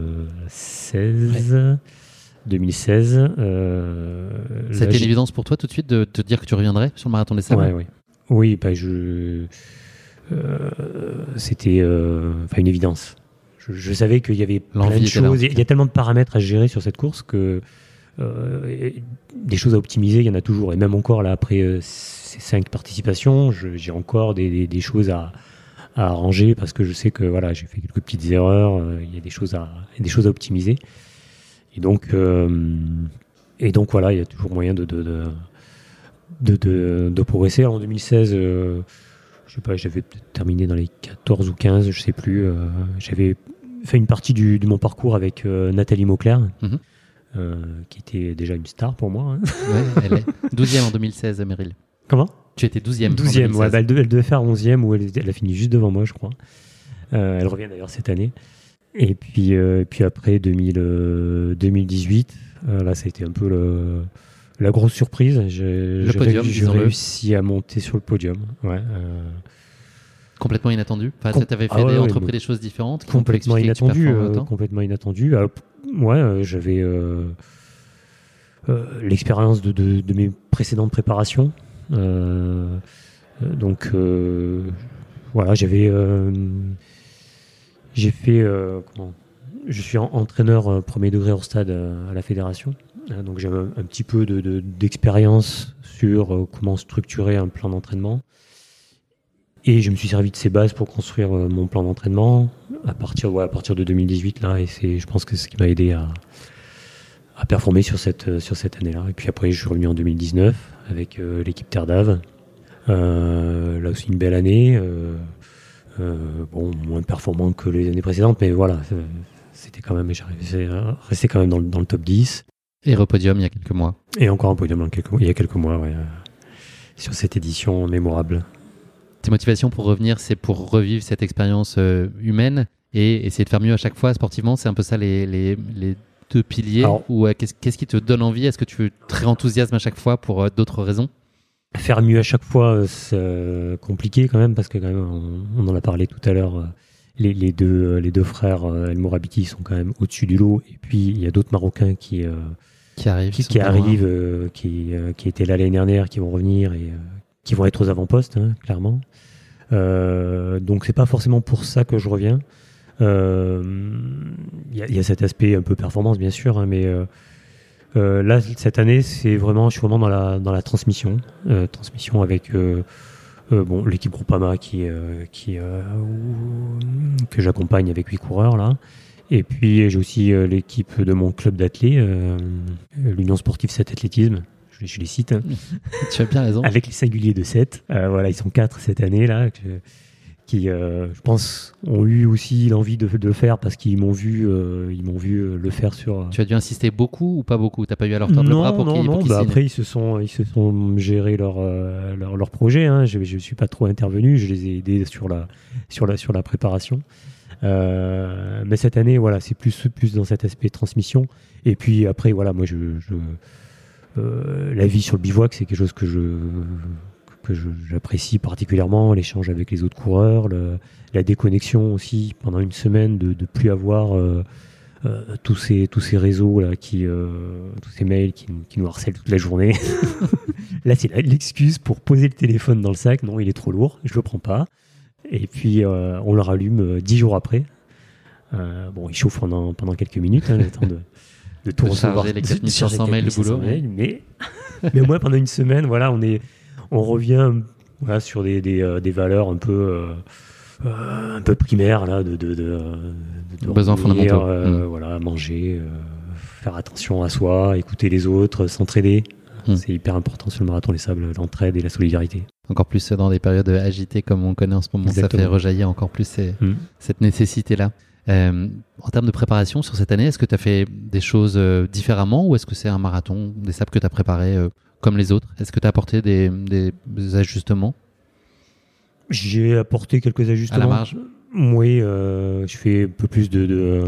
seize. Ouais. deux mille seize. Euh, C'était une évidence pour toi tout de suite de te dire que tu reviendrais sur le marathon des sables? Ouais, ouais. Oui, bah, je. Euh, c'était euh, une évidence. Je, je savais qu'il y avait L'envie plein de choses. Là. Il y a tellement de paramètres à gérer sur cette course que. Euh, des choses à optimiser, il y en a toujours, et même encore là après euh, ces cinq participations, je, j'ai encore des, des, des choses à, à arranger, parce que je sais que voilà, j'ai fait quelques petites erreurs, euh, il y a des choses à, des choses à optimiser, et donc euh, et donc voilà, il y a toujours moyen de de de, de, de, de progresser. Alors, en deux mille seize, euh, je sais pas, j'avais peut-être terminé dans les quatorze ou quinze, je sais plus, euh, j'avais fait une partie du, de mon parcours avec euh, Nathalie Mauclair. Mm-hmm. Euh, qui était déjà une star pour moi. Hein. Ouais, elle est douzième en deux mille seize, Meryl. Comment ? Tu étais douzième. douzième, ouais, bah elle, devait, elle devait faire onzième, ou elle, elle a fini juste devant moi, je crois. Euh, elle revient d'ailleurs cette année. Et puis, euh, puis après, deux mille, euh, deux mille dix-huit, euh, là, ça a été un peu le, la grosse surprise. J'ai, le j'ai podium, ré, j'ai réussi à monter sur le podium. Ouais, euh... Complètement inattendu. Enfin, Com- tu avais fait ah ouais, des, ouais, entrepris des choses différentes. Complètement inattendu. Euh, complètement inattendu. Alors, ouais, euh, j'avais euh, euh, l'expérience de, de, de mes précédentes préparations. Euh, donc, euh, voilà, j'avais. Euh, j'ai fait. Euh, comment Je suis en, entraîneur euh, premier degré hors stade euh, à la fédération. Euh, donc, j'avais un, un petit peu de, de, d'expérience sur euh, comment structurer un plan d'entraînement. Et je me suis servi de ces bases pour construire euh, mon plan d'entraînement à partir, ouais, à partir de deux mille dix-huit là, et c'est, je pense que c'est ce qui m'a aidé à, à performer sur cette, euh, sur cette année-là. Et puis après, je suis revenu en deux mille dix-neuf avec euh, l'équipe Terre d'Ave. Euh, là aussi une belle année, euh, euh, bon, moins performant que les années précédentes, mais voilà, c'était quand même, j'arrivais à rester quand même dans, dans le top dix. Et repodium il y a quelques mois. Et encore un podium dans quelques, il y a quelques mois, ouais, euh, sur cette édition mémorable. Tes motivations pour revenir, c'est pour revivre cette expérience euh, humaine et essayer de faire mieux à chaque fois sportivement. C'est un peu ça les, les, les deux piliers. Alors, ou euh, qu'est-ce, qu'est-ce qui te donne envie ? Est-ce que tu te réenthousiasmes à chaque fois pour euh, d'autres raisons ? Faire mieux à chaque fois, c'est euh, compliqué quand même, parce que quand même, on, on en a parlé tout à l'heure. Euh, les, les, deux, les deux frères euh, El Morabiti sont quand même au-dessus du lot. Et puis il y a d'autres Marocains qui euh, qui arrivent, qui, qui, arrivent euh, qui, euh, qui étaient là l'année dernière, qui vont revenir et euh, qui vont être aux avant-postes, hein, clairement. Euh, donc c'est pas forcément pour ça que je reviens. Il euh, y, y a cet aspect un peu performance, bien sûr, hein, mais euh, euh, là cette année, c'est vraiment, je suis vraiment dans la dans la transmission, euh, transmission avec euh, euh, bon l'équipe Groupama qui euh, qui euh, que j'accompagne avec huit coureurs là. Et puis j'ai aussi euh, l'équipe de mon club d'athlètes, euh, l'Union Sportive sept Athlétisme. Je, je les cite. Hein. Tu as bien raison. Avec les singuliers de sept. Euh, voilà, ils sont quatre cette année là. Que, qui, euh, je pense, ont eu aussi l'envie de, de le faire parce qu'ils m'ont vu, euh, ils m'ont vu le faire sur. Tu as dû insister beaucoup ou pas beaucoup? T'as pas eu à leur tordre le bras pour non, qu'ils non, pour qu'ils bah signent. Après, ils se sont, ils se sont gérés leur, euh, leur, leur projet. Hein. Je, je suis pas trop intervenu. Je les ai aidés sur la, sur la, sur la préparation. Euh, mais cette année, voilà, c'est plus, plus dans cet aspect transmission. Et puis après, voilà, moi, je, je euh, la vie sur le bivouac, c'est quelque chose que je que je, j'apprécie particulièrement, l'échange avec les autres coureurs, le, la déconnexion aussi pendant une semaine de ne plus avoir euh, euh, tous ces tous ces réseaux là qui euh, tous ces mails qui, qui nous harcèlent toute la journée. Là, c'est l'excuse pour poser le téléphone dans le sac. Non, il est trop lourd, je le prends pas. Et puis euh, on le rallume euh, dix jours après. Euh, bon, il chauffe pendant pendant quelques minutes, hein, le temps de de tout de recevoir, charger les quatre mille cinq cents mails de boulot. Mails, mais mais au moins pendant une semaine, voilà, on est on revient voilà, sur des, des, euh, des valeurs un peu, euh, euh, un peu primaires là, de, de, de, de besoins revenir, fondamentaux. Euh, mmh. voilà, manger, euh, faire attention à soi, écouter les autres, s'entraider. Mmh. C'est hyper important sur le marathon des sables, l'entraide et la solidarité. Encore plus dans des périodes agitées comme on connaît en ce moment, Exactement. Ça fait rejaillir encore plus ces, mmh. cette nécessité-là. Euh, en termes de préparation sur cette année, est-ce que tu as fait des choses euh, différemment ou est-ce que c'est un marathon des sables que tu as préparé euh, comme les autres? Est-ce que tu as apporté des, des, des ajustements? J'ai apporté quelques ajustements. À la marge? Oui, euh, je fais un peu plus de, de,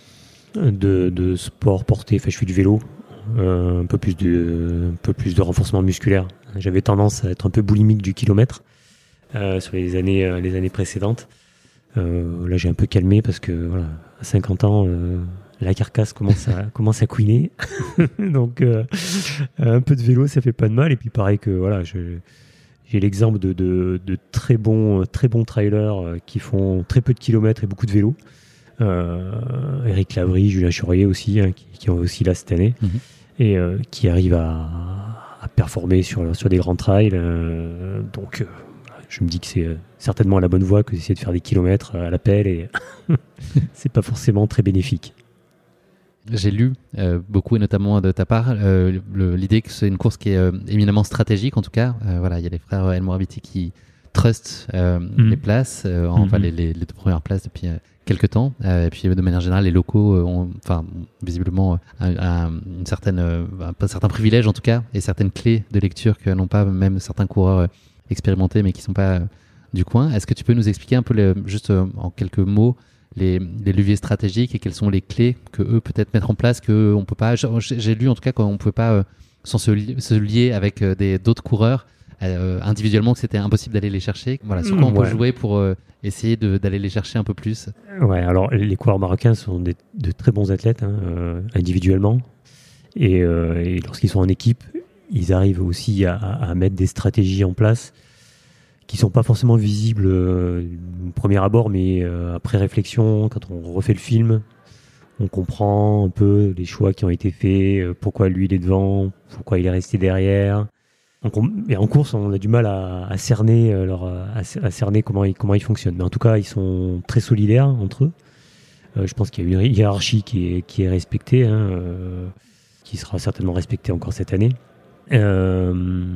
de, de sport porté. Enfin, je fais du vélo, euh, un, peu plus de, un peu plus de renforcement musculaire. J'avais tendance à être un peu boulimique du kilomètre euh, sur les années, euh, les années précédentes. Euh, là, j'ai un peu calmé parce que voilà, à cinquante ans, euh, la carcasse commence à, commence à couiner. Donc, euh, un peu de vélo, ça fait pas de mal. Et puis, pareil que voilà, je, j'ai l'exemple de, de, de très bons, très bons trailers qui font très peu de kilomètres et beaucoup de vélo. Euh, Eric Lavry, Julien Chorier aussi, hein, qui, qui ont aussi là cette année, mmh. et euh, qui arrivent à, à performer sur, sur des grands trails. Euh, donc, euh, je me dis que c'est certainement la bonne voie que d'essayer de faire des kilomètres à l'appel et c'est pas forcément très bénéfique. J'ai lu euh, beaucoup et notamment de ta part euh, le, l'idée que c'est une course qui est euh, éminemment stratégique en tout cas. Euh, voilà, il y a les frères El Mourabiti qui trustent euh, mmh. les places, euh, mmh. enfin les, les, les deux premières places depuis euh, quelques temps. Euh, et puis de manière générale, les locaux euh, ont, enfin visiblement un, un, une certaine, euh, un certain privilège en tout cas et certaines clés de lecture que n'ont pas même certains coureurs euh, expérimentés mais qui ne sont pas euh, du coin. Est-ce que tu peux nous expliquer un peu le, juste euh, en quelques mots Les, les leviers stratégiques et quelles sont les clés que eux peut-être mettre en place que on peut pas. J'ai lu en tout cas qu'on pouvait pas euh, sans se, li- se lier avec euh, des d'autres coureurs euh, individuellement que c'était impossible d'aller les chercher. Voilà, sur quoi on ouais. peut jouer pour euh, essayer de, d'aller les chercher un peu plus. Ouais, alors les coureurs marocains sont des, de très bons athlètes hein, euh, individuellement et, euh, et lorsqu'ils sont en équipe, ils arrivent aussi à, à mettre des stratégies en place qui sont pas forcément visibles euh, au premier abord, mais euh, après réflexion, quand on refait le film, on comprend un peu les choix qui ont été faits, euh, pourquoi lui il est devant, pourquoi il est resté derrière. Donc on, et en course, on a du mal à, à cerner euh, leur, à, à cerner comment ils comment ils fonctionnent. Mais en tout cas, ils sont très solidaires entre eux. Euh, je pense qu'il y a une hiérarchie qui est qui est respectée, hein, euh, qui sera certainement respectée encore cette année. Euh,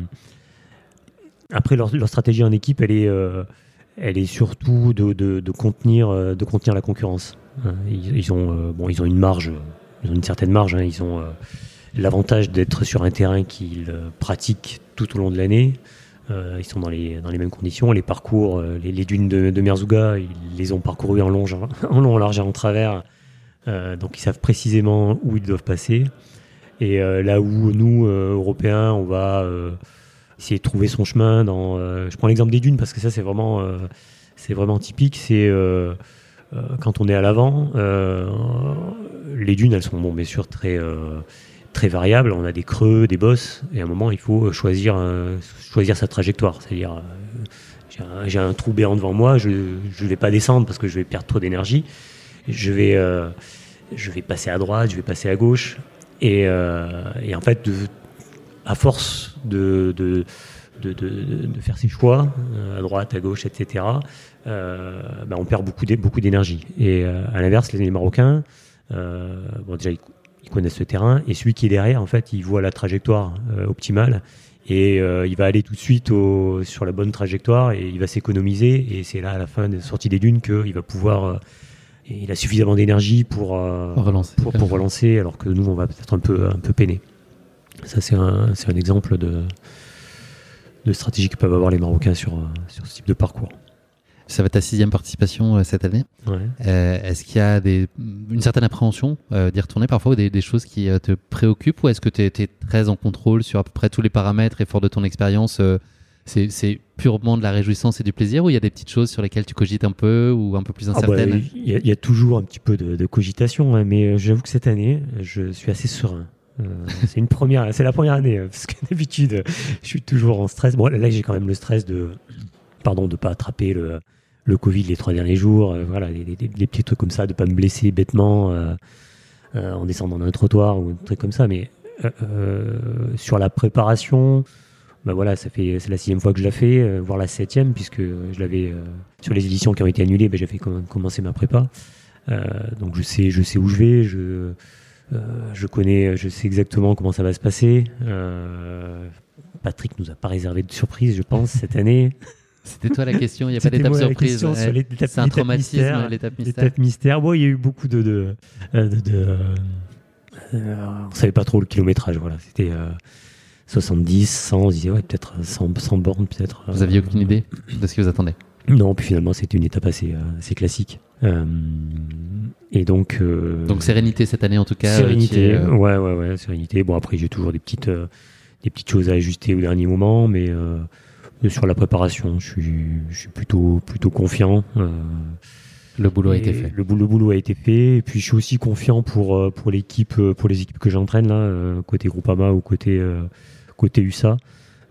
Après, leur, leur stratégie en équipe, elle est, euh, elle est surtout de, de, de, contenir, euh, de contenir la concurrence. Hein, ils, ils, ont, euh, bon, ils ont une marge, ils ont une certaine marge. Hein, ils ont euh, l'avantage d'être sur un terrain qu'ils euh, pratiquent tout au long de l'année. Euh, ils sont dans les, dans les mêmes conditions. Les parcours, euh, les, les dunes de, de Merzouga, ils les ont parcourus en long, en, long, en large et en travers. Euh, donc, ils savent précisément où ils doivent passer. Et euh, là où nous, euh, Européens, on va... Euh, essayer de trouver son chemin dans euh, je prends l'exemple des dunes parce que ça c'est vraiment euh, c'est vraiment typique, c'est euh, euh, quand on est à l'avant euh, les dunes elles sont bon bien sûr très euh, très variable. On a des creux, des bosses, et à un moment, il faut choisir, euh, choisir sa trajectoire. C'est-à-dire, euh, j'ai, un, j'ai un trou béant devant moi, je ne vais pas descendre parce que je vais perdre trop d'énergie. Je vais, euh, je vais passer à droite, je vais passer à gauche. Et, euh, et en fait, de, à force de, de, de, de, de faire ses choix, à droite, à gauche, et cetera, euh, bah on perd beaucoup, beaucoup d'énergie. Et euh, à l'inverse, les Marocains, euh, bon, déjà, ils, ils connaissent le terrain, et celui qui est derrière, en fait, il voit la trajectoire euh, optimale, et euh, il va aller tout de suite au, sur la bonne trajectoire, et il va s'économiser, et c'est là, à la fin de la sortie des dunes, qu'il va pouvoir... Euh, et il a suffisamment d'énergie pour, euh, relancer, pour, pour relancer, alors que nous, on va peut-être un peu, un peu peiner. Ça, c'est un, c'est un exemple de, de stratégie que peuvent avoir les Marocains sur, sur ce type de parcours. Ça va être ta sixième participation euh, cette année. Ouais. Euh, est-ce qu'il y a des, une certaine appréhension euh, d'y retourner parfois, ou des, des choses qui euh, te préoccupent, ou est-ce que tu es très en contrôle sur à peu près tous les paramètres et fort de ton expérience euh, c'est, c'est purement de la réjouissance et du plaisir, ou il y a des petites choses sur lesquelles tu cogites un peu ou un peu plus incertaines? Ah bah, il, y a, il y a toujours un petit peu de, de cogitation, hein, mais j'avoue que cette année, je suis assez serein. Euh, c'est une première, c'est la première année, parce que d'habitude, je suis toujours en stress. Bon, là, j'ai quand même le stress de, pardon, de pas attraper le, le Covid les trois derniers jours. Euh, voilà, des, des, des petits trucs comme ça, de pas me blesser bêtement euh, euh, en descendant d'un trottoir ou un truc comme ça. Mais euh, euh, sur la préparation, bah voilà, ça fait, c'est la sixième fois que je la fais, euh, voire la septième, puisque je l'avais euh, sur les éditions qui ont été annulées, bah, j'ai fait com- commencer ma prépa. Euh, donc je sais, je sais où je vais, je, euh, je connais, je sais exactement comment ça va se passer. Euh, Patrick nous a pas réservé de surprise, je pense, cette année. C'était toi la question, il n'y a pas d'étape surprise. Ouais. Sur l'étape, c'est un l'étape traumatisme, mystère, l'étape mystère. L'étape mystère. Bon, il y a eu beaucoup de... de, de, de, de euh, on ne savait pas trop le kilométrage, voilà. C'était euh, soixante-dix, cent, on se disait, ouais, peut-être cent, cent bornes, peut-être. Vous aviez aucune idée de ce qui vous attendait? Non, puis finalement, c'était une étape assez, assez classique. Euh, et donc... Euh, donc sérénité cette année, en tout cas. Sérénité, euh, ouais, ouais, ouais, sérénité. Bon, après, j'ai toujours des petites, euh, des petites choses à ajuster au dernier moment, mais... Euh, sur la préparation, je suis, je suis plutôt, plutôt confiant. Euh, le boulot a été fait. Le, le boulot a été fait. Et puis, je suis aussi confiant pour, pour, l'équipe, pour les équipes que j'entraîne, là, côté Groupama ou côté, euh, côté U S A.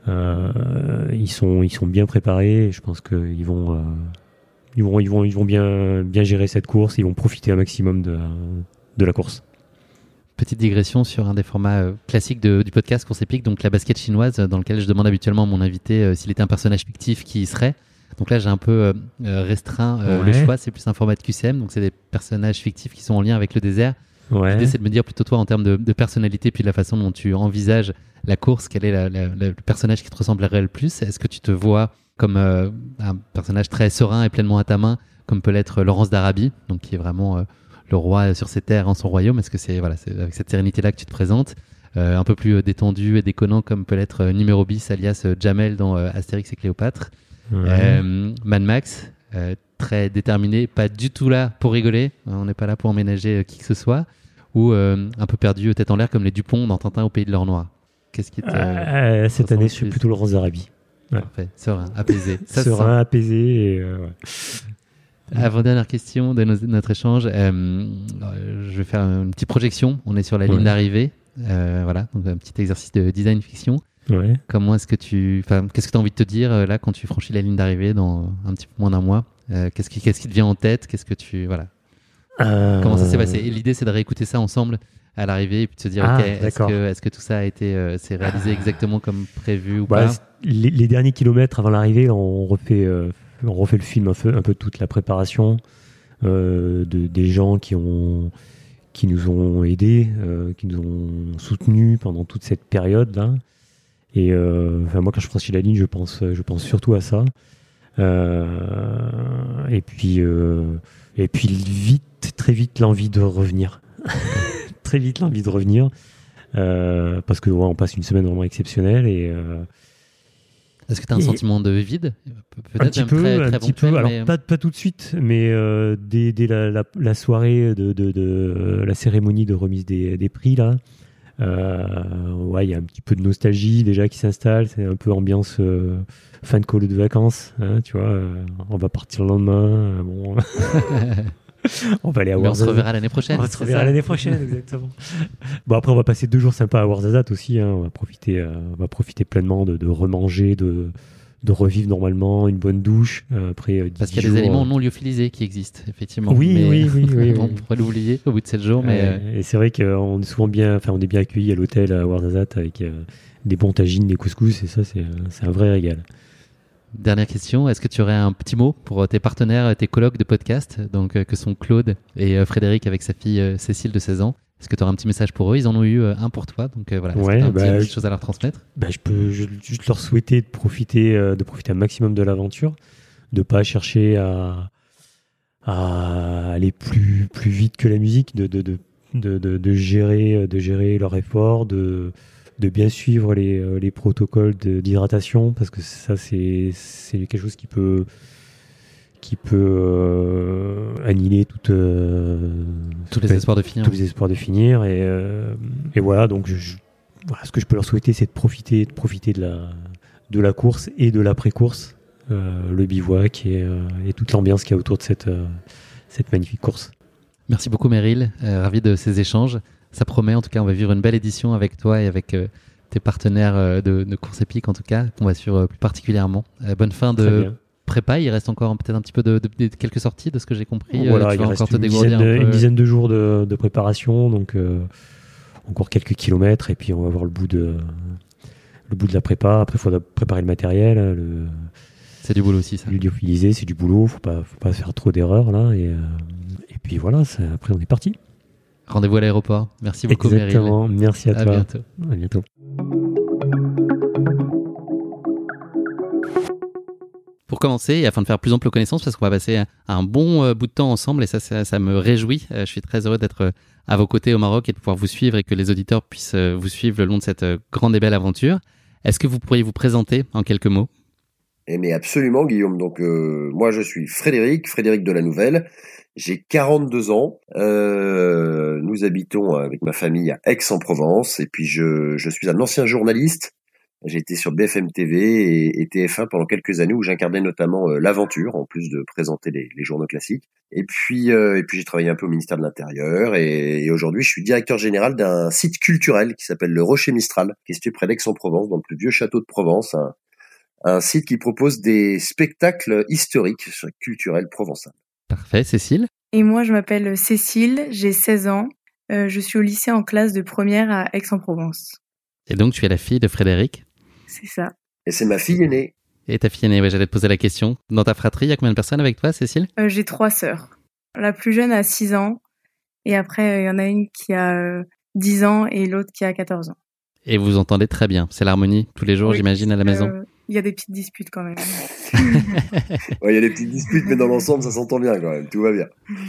Euh, ils, sont, ils sont bien préparés. Et je pense qu'ils vont, euh, ils vont, ils vont, ils vont bien, bien gérer cette course. Ils vont profiter un maximum de, de la course. Petite digression sur un des formats euh, classiques de, du podcast Course Épique, donc la basket chinoise, dans lequel je demande habituellement à mon invité euh, s'il était un personnage fictif, qui y serait. Donc là, j'ai un peu euh, restreint euh, ouais. le choix, c'est plus un format de Q C M, donc c'est des personnages fictifs qui sont en lien avec le désert. Ouais. L'idée, c'est de me dire plutôt toi, en termes de, de personnalité, puis de la façon dont tu envisages la course, quel est la, la, la, le personnage qui te ressemblerait le plus? Est-ce que tu te vois comme euh, un personnage très serein et pleinement à ta main, comme peut l'être Laurence d'Arabie, donc qui est vraiment... Euh, le roi sur ses terres en son royaume? Est-ce que c'est, voilà, c'est avec cette sérénité-là que tu te présentes, euh, un peu plus détendu et déconnant comme peut l'être euh, Numéro bis alias euh, Jamel dans euh, Astérix et Cléopâtre? Ouais. euh, Mad Max, euh, très déterminé, pas du tout là pour rigoler, on n'est pas là pour emménager euh, qui que ce soit, ou euh, un peu perdu, tête en l'air comme les Dupont dans Tintin au pays de l'or noir? Qu'est-ce qui te, euh, Cette année, je suis plutôt Laurence d'Arabie. Ouais. Parfait, serein, apaisé. Ça serein, apaisé. Et, euh, ouais. Avant-dernière question de nos, notre échange, euh, je vais faire une petite projection. On est sur la ouais. ligne d'arrivée, euh, voilà, donc un petit exercice de design fiction. Ouais. Comment est-ce que tu, enfin, qu'est-ce que tu as envie de te dire là quand tu franchis la ligne d'arrivée dans un petit peu moins d'un mois? euh, Qu'est-ce qui, qu'est-ce qui te vient en tête? Qu'est-ce que tu, voilà. Euh... Comment ça s'est passé? Et l'idée, c'est de réécouter ça ensemble à l'arrivée et puis de se dire, ah, ok, est-ce que, est-ce que tout ça a été, euh, c'est réalisé exactement comme prévu ou bah, pas? les, les derniers kilomètres avant l'arrivée, on refait. Euh... On refait le film un peu, un peu toute la préparation euh, de, des gens qui, ont, qui nous ont aidés, euh, qui nous ont soutenus pendant toute cette période-là. Et euh, enfin, moi, quand je franchis la ligne, je pense, je pense surtout à ça. Euh, et puis, euh, et puis vite, très vite, l'envie de revenir. Très vite, l'envie de revenir. Euh, parce que ouais, on passe une semaine vraiment exceptionnelle et euh, est-ce que tu as un et sentiment de vide? Peut-être un petit peu, très, très un petit peu. Alors mais... pas, pas tout de suite, mais euh, dès, dès la, la, la soirée de, de, de la cérémonie de remise des, des prix là, euh, ouais, il y a un petit peu de nostalgie déjà qui s'installe. C'est un peu ambiance euh, fin de colo de vacances, hein, tu vois. Euh, on va partir le lendemain. Euh, bon. On va aller à Mais on se Ouarzazate. reverra l'année prochaine. On va se c'est reverra ça l'année prochaine, exactement. Bon, après, on va passer deux jours sympas à Ouarzazate aussi. Hein. On va profiter, euh, on va profiter pleinement de, de remanger, de, de revivre normalement, une bonne douche. Euh, après, euh, Parce dix qu'il y a des jours, aliments euh, non lyophilisés qui existent, effectivement. Oui, Mais oui, oui, oui, on oui. pourrait l'oublier au bout de sept jours. Mais Euh, euh, Et c'est vrai qu'on est souvent bien, enfin, on est bien accueillis à l'hôtel à Ouarzazate avec euh, des bons tagines, des couscous, et ça, c'est, euh, c'est un vrai régal. dernière question, est-ce que tu aurais un petit mot pour tes partenaires, tes colocs de podcast, donc euh, que sont Claude et euh, Frédéric avec sa fille euh, Cécile de seize ans? Est-ce que tu auras un petit message pour eux? Ils en ont eu euh, un pour toi, donc euh, voilà. Est-ce Ouais, que tu as un bah, petit, une petite je- chose à leur transmettre? Bah, je peux ju- juste leur souhaiter de profiter, euh, de profiter un maximum de l'aventure, de pas chercher à, à aller plus, plus vite que la musique, de, de, de, de, de, de gérer, de gérer leur effort, de, de bien suivre les, euh, les protocoles de- d'hydratation, parce que ça, c'est, c'est quelque chose qui peut, qui peut euh, annihiler toute, euh, Tous les toute- espoirs de finir. tous les espoirs de finir. Et, euh, et voilà, donc je, je- voilà, ce que je peux leur souhaiter, c'est de profiter, de profiter de la, de la course et de l'après-course, euh, le bivouac et, euh, et toute l'ambiance qu'il y a autour de cette, euh, cette magnifique course. Merci beaucoup Meryl, euh, ravi de ces échanges. Ça promet, en tout cas, on va vivre une belle édition avec toi et avec euh, tes partenaires euh, de, de course épique, en tout cas, qu'on va suivre euh, plus particulièrement. Euh, bonne fin Très de bien. prépa, il reste encore peut-être un petit peu de, de- de- quelques sorties de ce que j'ai compris. Voilà, Euh, tu il vas reste encore te une dégourdir dizaine, de, un peu. une dizaine de jours de, de préparation, donc euh, encore quelques kilomètres, et puis on va voir le bout de, le bout de la prépa. Après, il faudra préparer le matériel, le, C'est du boulot aussi, ça. le lyophilisé, c'est du boulot, faut pas, faut pas faire trop d'erreurs là, et, euh, et puis voilà, ça- après on est parti. Rendez-vous à l'aéroport. Merci beaucoup Meryl. Exactement, merci à, À toi. bientôt. À bientôt. Pour commencer, et afin de faire plus ample connaissance, parce qu'on va passer un, un bon euh, bout de temps ensemble, et ça, ça, ça me réjouit. Euh, je suis très heureux d'être euh, à vos côtés au Maroc et de pouvoir vous suivre et que les auditeurs puissent euh, vous suivre le long de cette euh, grande et belle aventure. Est-ce que vous pourriez vous présenter en quelques mots? Eh mais absolument, Guillaume. Donc, euh, moi, je suis Frédéric, Frédéric de la Nouvelle. J'ai quarante-deux ans. Euh, nous habitons avec ma famille à Aix-en-Provence. Et puis, je, je suis un ancien journaliste. J'ai été sur B F M T V et, et T F un pendant quelques années où j'incarnais notamment euh, l'aventure, en plus de présenter les, les journaux classiques. Et puis, euh, et puis j'ai travaillé un peu au ministère de l'Intérieur. Et, et aujourd'hui, je suis directeur général d'un site culturel qui s'appelle le Rocher Mistral, qui est situé près d'Aix-en-Provence, dans le plus vieux château de Provence. Un, un site qui propose des spectacles historiques culturels provençaux. Parfait, Cécile? Et moi, je m'appelle Cécile, j'ai seize ans. Euh, je suis au lycée en classe de première à Aix-en-Provence. Et donc, tu es la fille de Frédéric? C'est ça. Et c'est ma fille aînée. Et ta fille aînée, ouais, j'allais te poser la question. Dans ta fratrie, il y a combien de personnes avec toi, Cécile? Euh, j'ai trois sœurs. La plus jeune a six ans. Et après, il y en a une qui a euh, dix ans et l'autre qui a quatorze ans. Et vous entendez très bien. C'est l'harmonie tous les jours, Oui, j'imagine, à la maison. euh, Il y a des petites disputes quand même. Ouais, il y a des petites disputes, mais dans l'ensemble, ça s'entend bien quand même. Tout va bien.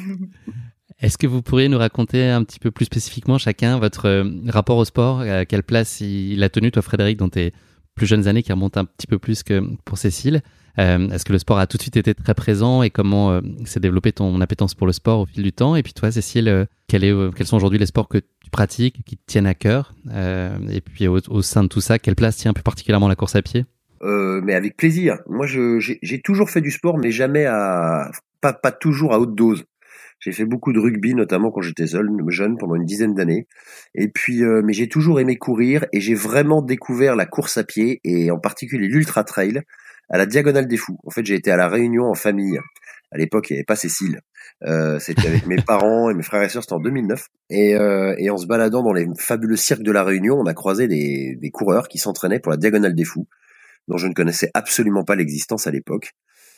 Est-ce que vous pourriez nous raconter un petit peu plus spécifiquement chacun votre euh, rapport au sport? À quelle place il a tenu, toi, Frédéric, dans tes plus jeunes années, qui remontent un petit peu plus que pour Cécile? Euh, est-ce que le sport a tout de suite été très présent et comment euh, s'est développé ton appétence pour le sport au fil du temps? Et puis toi, Cécile, euh, quel est, euh, quels sont aujourd'hui les sports que tu pratiques, qui te tiennent à cœur? euh, Et puis au, au sein de tout ça, quelle place tient plus particulièrement la course à pied? Euh, mais avec plaisir. Moi, je, j'ai, j'ai toujours fait du sport, mais jamais à, pas, pas toujours à haute dose. J'ai fait beaucoup de rugby, notamment quand j'étais jeune, jeune pendant une dizaine d'années. Et puis, euh, mais j'ai toujours aimé courir et j'ai vraiment découvert la course à pied et en particulier l'ultra trail à la Diagonale des Fous. En fait, j'ai été à la Réunion en famille. À l'époque, il n'y avait pas Cécile. Euh, c'était avec mes parents et mes frères et sœurs. C'était en deux mille neuf. Et, euh, et en se baladant dans les fabuleux cirques de la Réunion, on a croisé des, des coureurs qui s'entraînaient pour la Diagonale des Fous, dont je ne connaissais absolument pas l'existence à l'époque.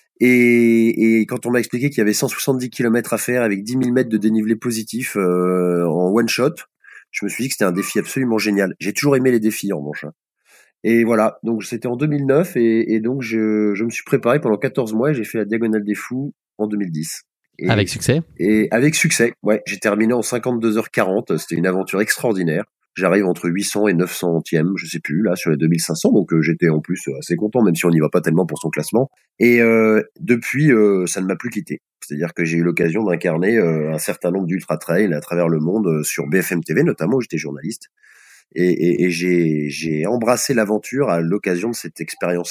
Et, et quand on m'a expliqué qu'il y avait cent soixante-dix kilomètres à faire avec dix mille mètres de dénivelé positif euh, en one shot, je me suis dit que c'était un défi absolument génial. J'ai toujours aimé les défis en revanche. Et voilà, donc c'était en deux mille neuf et, et donc je, je me suis préparé pendant quatorze mois et j'ai fait la Diagonale des Fous en deux mille dix. Et, Avec succès? Et avec succès, ouais. J'ai terminé en cinquante-deux heures quarante, c'était une aventure extraordinaire. J'arrive entre huit cents et neuf centièmes, je sais plus, là, sur les deux mille cinq cents, donc euh, j'étais en plus assez content, même si on n'y va pas tellement pour son classement. Et euh, depuis, euh, ça ne m'a plus quitté. C'est-à-dire que j'ai eu l'occasion d'incarner euh, un certain nombre d'ultra-trails à travers le monde, euh, sur B F M T V notamment, où j'étais journaliste. Et, et, et j'ai, j'ai embrassé l'aventure à l'occasion de cette expérience-là.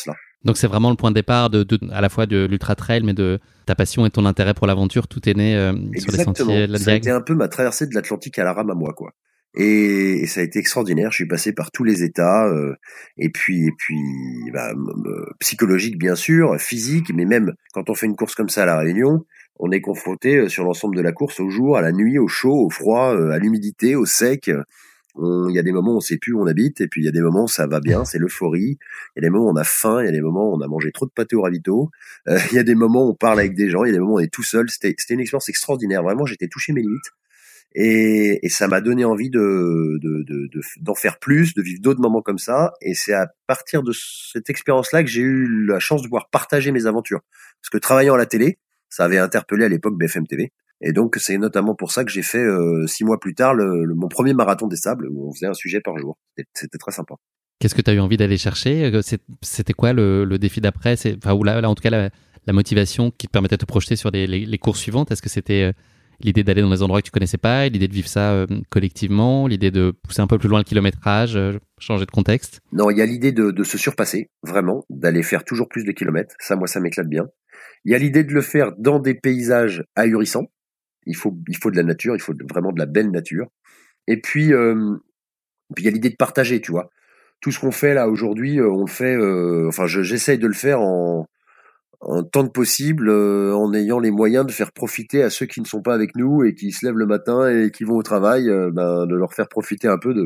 Donc c'est vraiment le point de départ de, de, à la fois de l'ultra trail, mais de ta passion et ton intérêt pour l'aventure. Tout est né euh, sur les sentiers de la ça a Diag. été un peu ma traversée de l'Atlantique à la rame à moi, quoi. Et, et ça a été extraordinaire. Je suis passé par tous les états, euh, et puis et puis bah, euh, psychologique bien sûr, physique, mais même quand on fait une course comme ça à la Réunion, on est confronté sur l'ensemble de la course au jour, à la nuit, au chaud, au froid, euh, à l'humidité, au sec. Il y a des moments où on sait plus où on habite, et puis il y a des moments où ça va bien, c'est l'euphorie. Il y a des moments où on a faim, il y a des moments où on a mangé trop de pâté au ravito. Euh, il y a des moments où on parle avec des gens, il y a des moments où on est tout seul. C'était, c'était une expérience extraordinaire. Vraiment, j'étais touché mes limites. Et, et ça m'a donné envie de, de, de, de, d'en faire plus, de vivre d'autres moments comme ça. Et c'est à partir de cette expérience-là que j'ai eu la chance de pouvoir partager mes aventures. Parce que travaillant à la télé, ça avait interpellé à l'époque B F M T V. Et donc, c'est notamment pour ça que j'ai fait, euh, six mois plus tard, le, le, mon premier marathon des sables, où on faisait un sujet par jour. C'était, c'était très sympa. Qu'est-ce que tu as eu envie d'aller chercher? C'était quoi le, le défi d'après? C'est, enfin, ou là, là, en tout cas, la, la motivation qui te permettait de te projeter sur les, les, les courses suivantes. Est-ce que c'était euh, l'idée d'aller dans des endroits que tu connaissais pas, l'idée de vivre ça euh, collectivement, l'idée de pousser un peu plus loin le kilométrage, euh, changer de contexte? Non, il y a l'idée de, de se surpasser, vraiment, d'aller faire toujours plus de kilomètres. Ça, moi, ça m'éclate bien. Il y a l'idée de le faire dans des paysages ahurissants. Il faut, il faut de la nature, il faut vraiment de la belle nature. Et puis, euh, puis il y a l'idée de partager, tu vois. Tout ce qu'on fait là aujourd'hui, euh, on le fait. Euh, enfin, je, j'essaye de le faire en, en tant que possible, euh, en ayant les moyens de faire profiter à ceux qui ne sont pas avec nous et qui se lèvent le matin et qui vont au travail, euh, ben, de leur faire profiter un peu de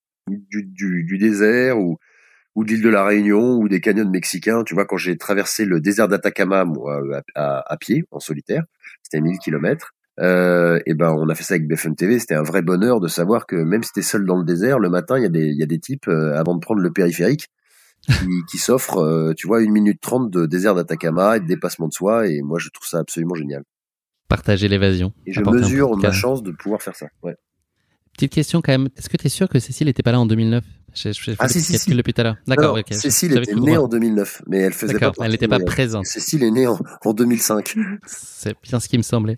du, du, du désert ou ou de l'île de la Réunion ou des canyons mexicains. Tu vois, quand j'ai traversé le désert d'Atacama, moi, à, à, à pied, en solitaire, c'était mille kilomètres. Euh, et ben, on a fait ça avec B F M T V. C'était un vrai bonheur de savoir que même si t'es seul dans le désert, le matin, il y a des, il y a des types, euh, avant de prendre le périphérique, qui, qui s'offrent, euh, tu vois, une minute trente de désert d'Atacama et de dépassement de soi. Et moi, je trouve ça absolument génial. Partager l'évasion. Et je mesure ma chance de pouvoir faire ça. Ouais. Petite question quand même. Est-ce que tu es sûr que Cécile n'était pas là en deux mille neuf? Je, je fais ah, le si, si, si. depuis tout à l'heure. D'accord, ok. Cécile était née en deux mille neuf, mais elle faisait D'accord, pas elle n'était pas présente. Cécile est née en, en deux mille cinq. C'est bien ce qui me semblait.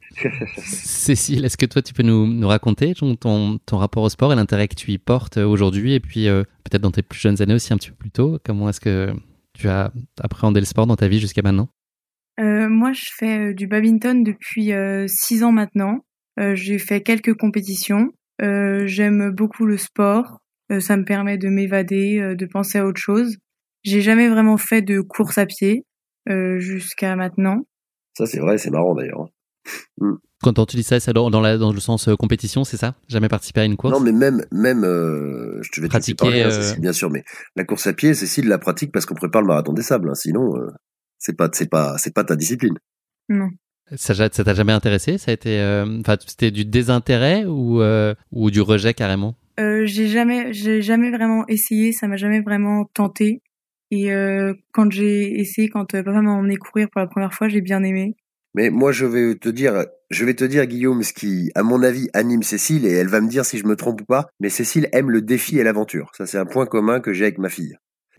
Cécile, est-ce que toi, tu peux nous, nous raconter ton, ton, ton rapport au sport et l'intérêt que tu y portes aujourd'hui, et puis euh, peut-être dans tes plus jeunes années aussi un petit peu plus tôt? Comment est-ce que tu as appréhendé le sport dans ta vie jusqu'à maintenant? euh, Moi, je fais euh, du badminton depuis euh, six ans maintenant. Euh, j'ai fait quelques compétitions. Euh, j'aime beaucoup le sport. Euh, ça me permet de m'évader, euh, de penser à autre chose. J'ai jamais vraiment fait de course à pied euh, jusqu'à maintenant. Ça, c'est vrai, c'est marrant d'ailleurs. Mm. Quand tu dis ça, c'est dans, dans, la, dans le sens euh, compétition, c'est ça? Jamais participé à une course? Non, mais même, même, euh, je te vais pratiquer, te parler, hein, euh... Cécile, bien sûr, mais la course à pied, Cécile la pratique parce qu'on prépare le marathon des sables. Hein, sinon, euh, c'est pas, c'est pas, c'est pas ta discipline. Non. Ça, ça t'a jamais intéressé? Ça a été, enfin, euh, c'était du désintérêt ou euh, ou du rejet carrément? Euh, j'ai jamais, j'ai jamais vraiment essayé. Ça m'a jamais vraiment tenté. Et euh, quand j'ai essayé, quand euh, papa m'a emmené courir pour la première fois, j'ai bien aimé. Mais moi, je vais te dire, je vais te dire, Guillaume, ce qui, à mon avis, anime Cécile, et elle va me dire si je me trompe ou pas. Mais Cécile aime le défi et l'aventure. Ça, c'est un point commun que j'ai avec ma fille.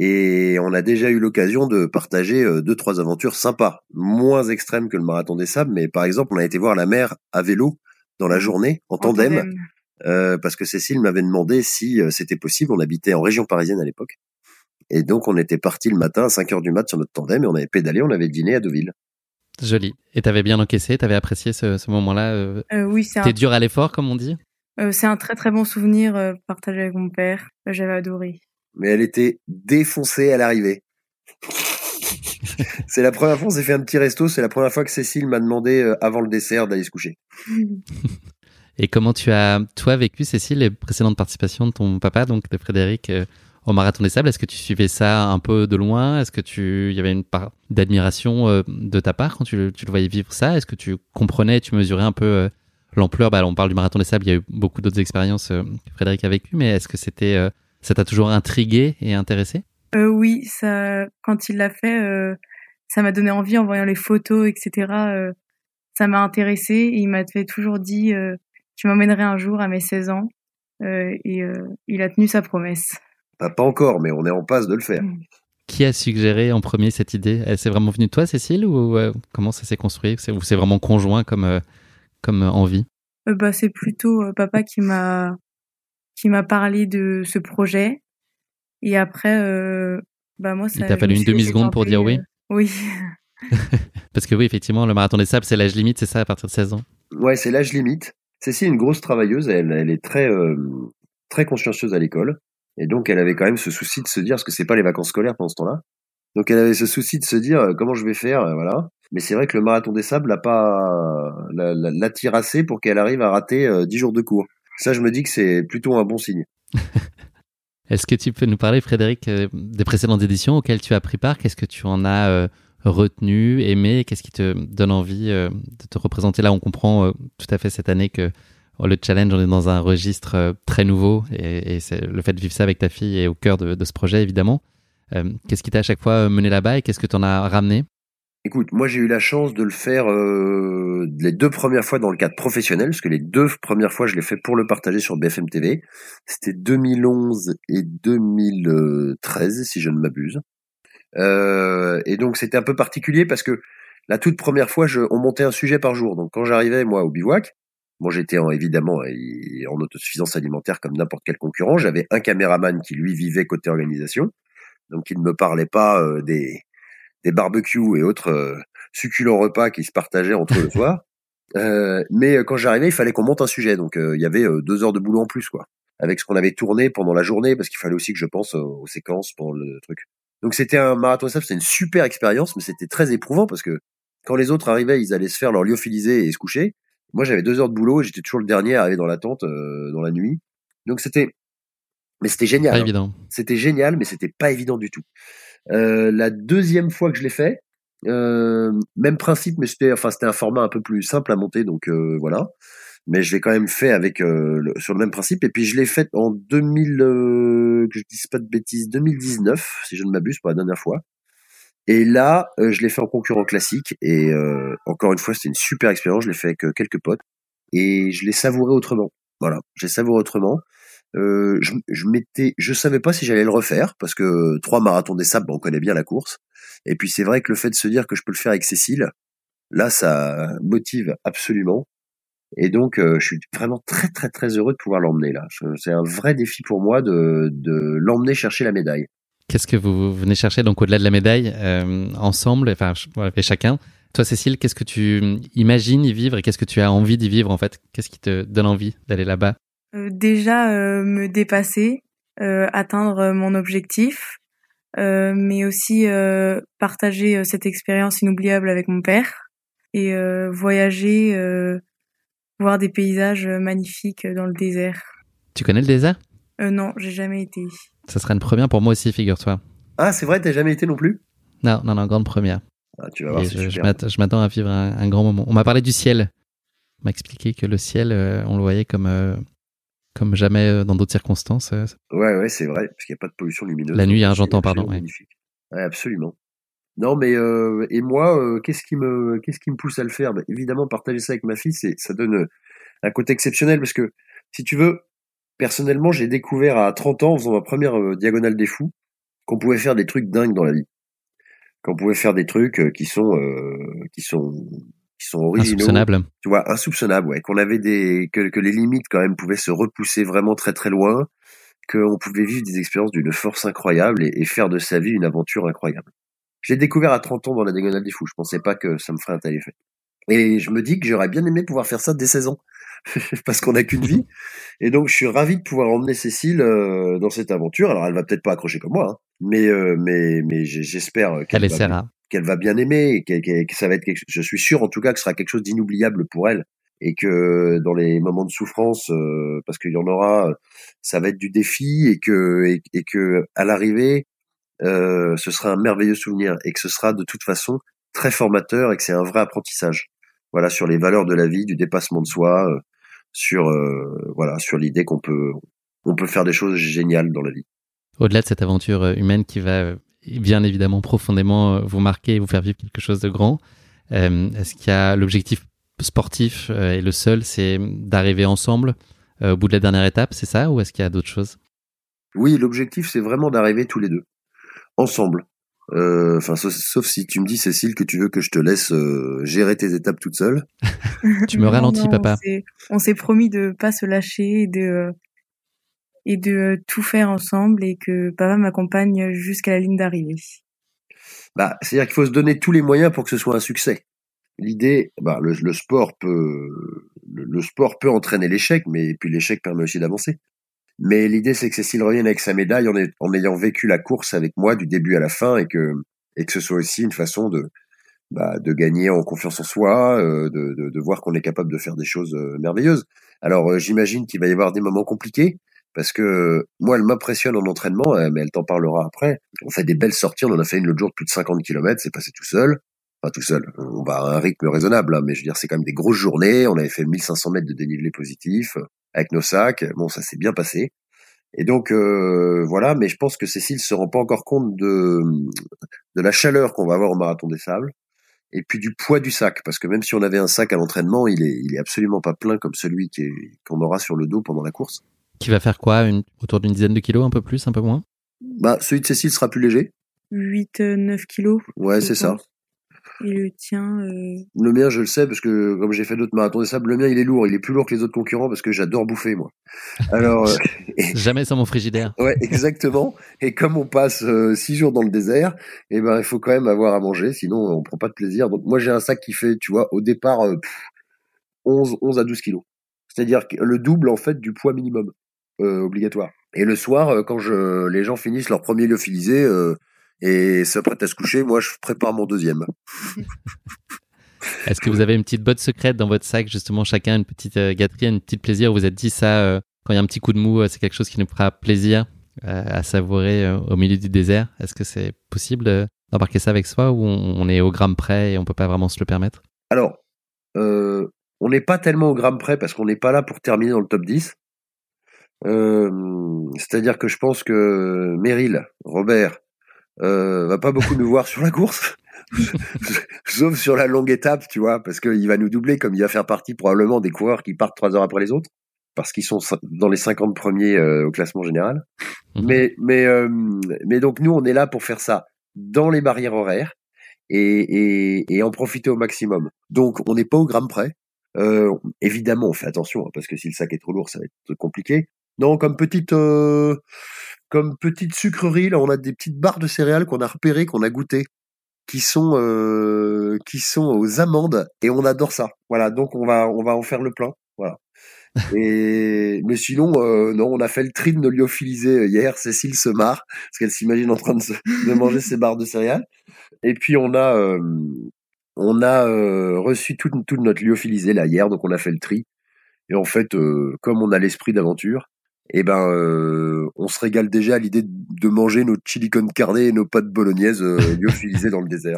Et on a déjà eu l'occasion de partager euh, deux, trois aventures sympas, moins extrêmes que le marathon des sables. Mais par exemple, on a été voir la mer à vélo dans la journée, en, en tandem, tandem. Euh, parce que Cécile m'avait demandé si euh, c'était possible. On habitait en région parisienne à l'époque. Et donc, on était parti le matin à cinq heures du mat sur notre tandem et on avait pédalé, on avait dîné à Deauville. Joli. Et t'avais bien encaissé, t'avais apprécié ce, ce moment-là euh, euh, Oui, c'est T'es un... dur à l'effort, comme on dit euh, C'est un très très bon souvenir euh, partagé avec mon père. J'avais adoré. Mais elle était défoncée à l'arrivée. C'est la première fois qu'on s'est fait un petit resto, c'est la première fois que Cécile m'a demandé, euh, avant le dessert, d'aller se coucher. Et comment tu as, toi, vécu, Cécile, les précédentes participations de ton papa, donc de Frédéric, euh, au Marathon des Sables? Est-ce que tu suivais ça un peu de loin? Est-ce que tu, il y avait une part d'admiration euh, de ta part quand tu, tu le voyais vivre ça? Est-ce que tu comprenais, tu mesurais un peu euh, l'ampleur? Bah, on parle du Marathon des Sables, il y a eu beaucoup d'autres expériences euh, que Frédéric a vécues, mais est-ce que c'était, euh, ça t'a toujours intrigué et intéressé? euh, Oui, ça, quand il l'a fait, euh, ça m'a donné envie en voyant les photos, et cetera. Euh, ça m'a intéressé et il m'avait toujours dit euh, qu'il m'emmènerait un jour à mes seize ans euh, et euh, il a tenu sa promesse. Bah, pas encore, mais on est en passe de le faire. Mmh. Qui a suggéré en premier cette idée? Elle s'est vraiment venue de toi, Cécile, ou euh, comment ça s'est construit? c'est, Ou c'est vraiment conjoint comme, euh, comme euh, envie? euh, bah, C'est plutôt euh, papa qui m'a, qui m'a parlé de ce projet. Et après, euh, Bah moi, ça, Il t'a fallu une demi-seconde pour dire oui. Euh... Oui. Parce que oui, effectivement, le marathon des sables, c'est l'âge limite, c'est ça, à partir de seize ans. Ouais, c'est l'âge limite. Cécile est une grosse travailleuse, elle, elle est très, euh, très consciencieuse à l'école. Et donc, elle avait quand même ce souci de se dire, parce que c'est pas les vacances scolaires pendant ce temps-là. Donc, elle avait ce souci de se dire, euh, comment je vais faire, euh, voilà. Mais c'est vrai que le marathon des sables l'a pas, l'a, l'a, l'attire assez pour qu'elle arrive à rater euh, dix jours de cours. Ça, je me dis que c'est plutôt un bon signe. Est-ce que tu peux nous parler, Frédéric, euh, des précédentes éditions auxquelles tu as pris part? Qu'est-ce que tu en as euh, retenu, aimé? Qu'est-ce qui te donne envie euh, de te représenter? Là, on comprend euh, tout à fait cette année que oh, le challenge, on est dans un registre euh, très nouveau et, et c'est, le fait de vivre ça avec ta fille est au cœur de, de ce projet, évidemment. Euh, qu'est-ce qui t'a à chaque fois mené là-bas et qu'est-ce que tu en as ramené? Écoute, moi j'ai eu la chance de le faire euh, les deux premières fois dans le cadre professionnel, parce que les deux premières fois je l'ai fait pour le partager sur B F M T V. C'était deux mille onze et deux mille treize, si je ne m'abuse. Euh, et donc c'était un peu particulier parce que la toute première fois, je, on montait un sujet par jour. Donc quand j'arrivais moi au bivouac, bon j'étais en, évidemment en autosuffisance alimentaire comme n'importe quel concurrent. J'avais un caméraman qui lui vivait côté organisation, donc il ne me parlait pas euh, des des barbecues et autres euh, succulents repas qui se partageaient entre eux le soir. Euh, mais quand j'arrivais, il fallait qu'on monte un sujet. Donc euh, il y avait euh, deux heures de boulot en plus, quoi, avec ce qu'on avait tourné pendant la journée, parce qu'il fallait aussi que je pense aux, aux séquences pendant le truc. Donc c'était un marathon sable, c'était une super expérience, mais c'était très éprouvant parce que quand les autres arrivaient, ils allaient se faire leur lyophilisé et se coucher. Moi, j'avais deux heures de boulot et j'étais toujours le dernier à arriver dans la tente euh, dans la nuit. Donc c'était, mais c'était génial. Pas hein. évident. C'était génial, mais c'était pas évident du tout. Euh, la deuxième fois que je l'ai fait, euh, même principe, mais c'était, enfin, c'était un format un peu plus simple à monter, donc euh, voilà. Mais je l'ai quand même fait avec euh, le, sur le même principe. Et puis je l'ai fait en deux mille, euh, que je dise pas de bêtises, deux mille dix-neuf, si je ne m'abuse, pour la dernière fois. Et là, euh, je l'ai fait en concurrent classique. Et euh, encore une fois, c'était une super expérience. Je l'ai fait avec euh, quelques potes et je l'ai savouré autrement. Voilà, j'ai savouré autrement. Euh, je, je m'étais, je savais pas si j'allais le refaire parce que trois marathons des sables, on connaît bien la course. Et puis c'est vrai que le fait de se dire que je peux le faire avec Cécile, là, ça motive absolument. Et donc, euh, je suis vraiment très très très heureux de pouvoir l'emmener là. Je, c'est un vrai défi pour moi de de l'emmener chercher la médaille. Qu'est-ce que vous venez chercher donc au-delà de la médaille euh, ensemble, enfin et chacun. Toi, Cécile, qu'est-ce que tu imagines y vivre et qu'est-ce que tu as envie d'y vivre en fait? Qu'est-ce qui te donne envie d'aller là-bas? Euh, déjà euh, me dépasser, euh, atteindre mon objectif, euh, mais aussi euh, partager euh, cette expérience inoubliable avec mon père et euh, voyager, euh, voir des paysages magnifiques dans le désert. Tu connais le désert? euh, Non, j'ai jamais été. Ça sera une première pour moi aussi, figure-toi. Ah, c'est vrai, t'as jamais été non plus? Non, non, non, grande première. Ah, tu vas voir, c'est je, super. Je m'attends, je m'attends à vivre un, un grand moment. On m'a parlé du ciel. On m'a expliqué que le ciel, euh, on le voyait comme... Euh, comme jamais dans d'autres circonstances. Ouais, ouais, c'est vrai, parce qu'il n'y a pas de pollution lumineuse. La nuit, hein, j'entends, pardon. Ouais. Magnifique. Ouais, absolument. Non, mais euh, et moi, euh, qu'est-ce qui me, qu'est-ce qui me pousse à le faire? Bah, évidemment, partager ça avec ma fille, c'est, ça donne un côté exceptionnel, parce que si tu veux, personnellement, j'ai découvert à trente ans, en faisant ma première euh, diagonale des fous, qu'on pouvait faire des trucs dingues dans la vie, qu'on pouvait faire des trucs euh, qui sont, euh, qui sont qui sont originaux, insoupçonnables. Tu vois, insoupçonnables, ouais, qu'on avait des que, que les limites quand même pouvaient se repousser vraiment très très loin, qu'on pouvait vivre des expériences d'une force incroyable et, et faire de sa vie une aventure incroyable. J'ai découvert à trente ans dans la diagonale des fous, je pensais pas que ça me ferait un tel effet. Et je me dis que j'aurais bien aimé pouvoir faire ça dès seize ans, parce qu'on n'a qu'une vie. Et donc je suis ravi de pouvoir emmener Cécile euh, dans cette aventure. Alors elle va peut-être pas accrocher comme moi, hein, mais euh, mais mais j'espère qu'elle elle va, qu'elle va bien aimer, et qu'elle, qu'elle, que ça va être quelque, je suis sûr en tout cas que ce sera quelque chose d'inoubliable pour elle, et que dans les moments de souffrance, euh, parce qu'il y en aura, ça va être du défi, et que et, et que à l'arrivée, euh, ce sera un merveilleux souvenir, et que ce sera de toute façon très formateur, et que c'est un vrai apprentissage. Voilà, sur les valeurs de la vie, du dépassement de soi, euh, sur euh, voilà, sur l'idée qu'on peut on peut faire des choses géniales dans la vie. Au-delà de cette aventure humaine qui va bien évidemment profondément vous marquer et vous faire vivre quelque chose de grand, euh, est-ce qu'il y a l'objectif sportif euh, et le seul, c'est d'arriver ensemble euh, au bout de la dernière étape, c'est ça, ou est-ce qu'il y a d'autres choses? Oui, l'objectif c'est vraiment d'arriver tous les deux ensemble. Euh, enfin, sauf, sauf si tu me dis, Cécile, que tu veux que je te laisse euh, gérer tes étapes toute seule. Tu me ralentis, non, papa. On s'est, on s'est promis de pas se lâcher et de et de euh, tout faire ensemble et que papa m'accompagne jusqu'à la ligne d'arrivée. Bah, c'est-à-dire qu'il faut se donner tous les moyens pour que ce soit un succès. L'idée, bah, le, le sport peut, le, le sport peut entraîner l'échec, mais puis l'échec permet aussi d'avancer. Mais l'idée, c'est que Cécile revienne avec sa médaille en, est, en ayant vécu la course avec moi du début à la fin et que, et que ce soit aussi une façon de, bah, de gagner en confiance en soi, euh, de, de, de voir qu'on est capable de faire des choses euh, merveilleuses. Alors, euh, j'imagine qu'il va y avoir des moments compliqués parce que euh, moi, elle m'impressionne en entraînement, euh, mais elle t'en parlera après. On fait des belles sorties, on en a fait une l'autre jour de plus de cinquante kilomètres, c'est passé tout seul. Enfin, tout seul. On va à un rythme raisonnable, hein, mais je veux dire, c'est quand même des grosses journées. On avait fait mille cinq cents mètres de dénivelé positif euh, avec nos sacs. Bon, ça s'est bien passé. Et donc, euh, voilà. Mais je pense que Cécile se rend pas encore compte de, de la chaleur qu'on va avoir au Marathon des Sables et puis du poids du sac. Parce que même si on avait un sac à l'entraînement, il est, il est absolument pas plein comme celui qui est, qu'on aura sur le dos pendant la course. Qui va faire quoi, une, autour d'une dizaine de kilos, un peu plus, un peu moins? Bah, celui de Cécile sera plus léger. huit neuf kilos. Ouais, c'est ça. Et le tien euh... Le mien, je le sais, parce que comme j'ai fait d'autres marathons des sables, le mien, il est lourd. Il est plus lourd que les autres concurrents parce que j'adore bouffer, moi. Alors, euh, et... Jamais sans mon frigidaire. Ouais, exactement. Et comme on passe euh, six jours dans le désert, eh ben, il faut quand même avoir à manger, sinon on prend pas de plaisir. Donc moi, j'ai un sac qui fait, tu vois, au départ, euh, pff, onze, onze à douze kilos. C'est-à-dire le double, en fait, du poids minimum euh, obligatoire. Et le soir, euh, quand je, les gens finissent leur premier lyophilisé, euh, et s'apprête à se coucher, moi je prépare mon deuxième. Est-ce que vous avez une petite botte secrète dans votre sac, justement, chacun une petite euh, gâterie, une petite plaisir, où vous êtes dit ça, euh, quand il y a un petit coup de mou, euh, c'est quelque chose qui nous fera plaisir euh, à savourer euh, au milieu du désert? Est-ce que c'est possible euh, d'embarquer ça avec soi, ou on, on est au gramme près et on peut pas vraiment se le permettre? Alors, euh, on n'est pas tellement au gramme près parce qu'on n'est pas là pour terminer dans le top dix. Euh, c'est-à-dire que je pense que Meryl, Robert, Euh, va pas beaucoup nous voir sur la course, sauf sur la longue étape, tu vois, parce qu'il va nous doubler, comme il va faire partie probablement des coureurs qui partent trois heures après les autres, parce qu'ils sont dans les cinquante premiers euh, au classement général. Mmh. Mais mais euh, mais donc nous on est là pour faire ça dans les barrières horaires et et, et en profiter au maximum. Donc on n'est pas au gramme près. Euh, évidemment on fait attention hein, parce que si le sac est trop lourd ça va être compliqué. Non, comme petite euh, comme petite sucrerie, là, on a des petites barres de céréales qu'on a repérées, qu'on a goûtées, qui sont euh, qui sont aux amandes, et on adore ça. Voilà, donc on va on va en faire le plein. Voilà. Et mais sinon, euh, non, on a fait le tri de nos lyophilisés hier. Cécile se marre parce qu'elle s'imagine en train de, se, de manger ses barres de céréales. Et puis on a euh, on a euh, reçu toute toute notre lyophilisé là hier, donc on a fait le tri. Et en fait, euh, comme on a l'esprit d'aventure, eh ben, euh, on se régale déjà à l'idée de manger nos chili con carne et nos pâtes bolognaises euh, lyophilisées dans le désert.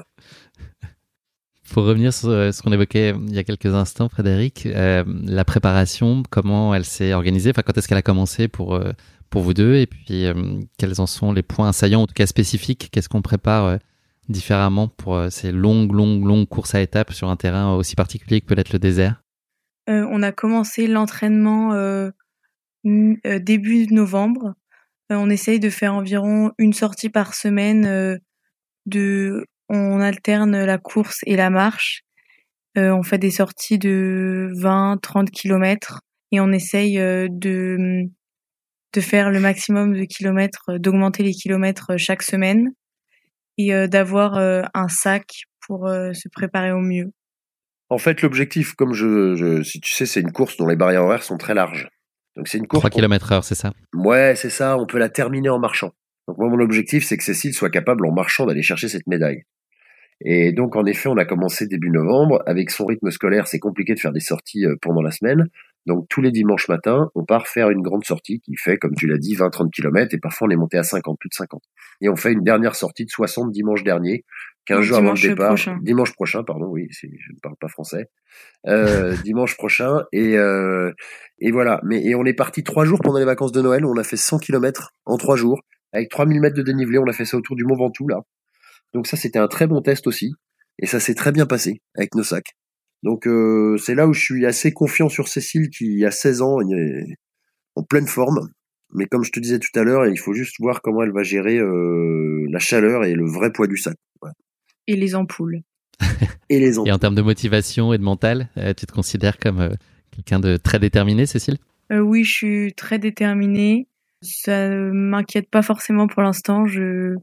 Pour revenir sur ce qu'on évoquait il y a quelques instants, Frédéric, euh, la préparation, comment elle s'est organisée, enfin, quand est-ce qu'elle a commencé pour, euh, pour vous deux, et puis euh, quels en sont les points saillants, en tout cas spécifiques, qu'est-ce qu'on prépare euh, différemment pour euh, ces longues, longues, longues courses à étapes sur un terrain aussi particulier que peut être le désert? euh, On a commencé l'entraînement euh, m- euh, début novembre. Euh, on essaye de faire environ une sortie par semaine. Euh, de, on alterne la course et la marche. Euh, on fait des sorties de vingt, trente kilomètres et on essaye euh, de, de faire le maximum de kilomètres, d'augmenter les kilomètres chaque semaine et euh, d'avoir euh, un sac pour euh, se préparer au mieux. En fait, l'objectif, comme je, je, si tu sais, c'est une course dont les barrières horaires sont très larges. Donc c'est une course. trois kilomètres heure, c'est ça? Ouais, c'est ça. On peut la terminer en marchant. Donc moi, mon objectif, c'est que Cécile soit capable en marchant d'aller chercher cette médaille. Et donc, en effet, on a commencé début novembre. Avec son rythme scolaire, c'est compliqué de faire des sorties pendant la semaine. Donc, tous les dimanches matins, on part faire une grande sortie qui fait, comme tu l'as dit, vingt à trente kilomètres. Et parfois, on est monté à cinquante, plus de cinquante. Et on fait une dernière sortie de soixante dimanche dernier, quinze jours avant le départ. Prochain. Dimanche prochain, pardon, oui, c'est, je ne parle pas français. Euh, dimanche prochain. Et, euh, et voilà. Mais, et on est parti trois jours pendant les vacances de Noël. On a fait cent kilomètres en trois jours. Avec trois mille mètres de dénivelé. On a fait ça autour du Mont Ventoux, là. Donc ça, c'était un très bon test aussi. Et ça s'est très bien passé avec nos sacs. Donc euh, c'est là où je suis assez confiant sur Cécile qui a seize ans, est en pleine forme. Mais comme je te disais tout à l'heure, il faut juste voir comment elle va gérer euh, la chaleur et le vrai poids du sac. Ouais. Et les ampoules. et les ampoules. Et en termes de motivation et de mental, euh, tu te considères comme euh, quelqu'un de très déterminé, Cécile? euh, Oui, je suis très déterminée. Ça m'inquiète pas forcément pour l'instant. Je,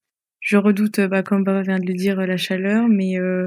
je redoute, bah, comme papa vient de le dire, la chaleur, mais euh,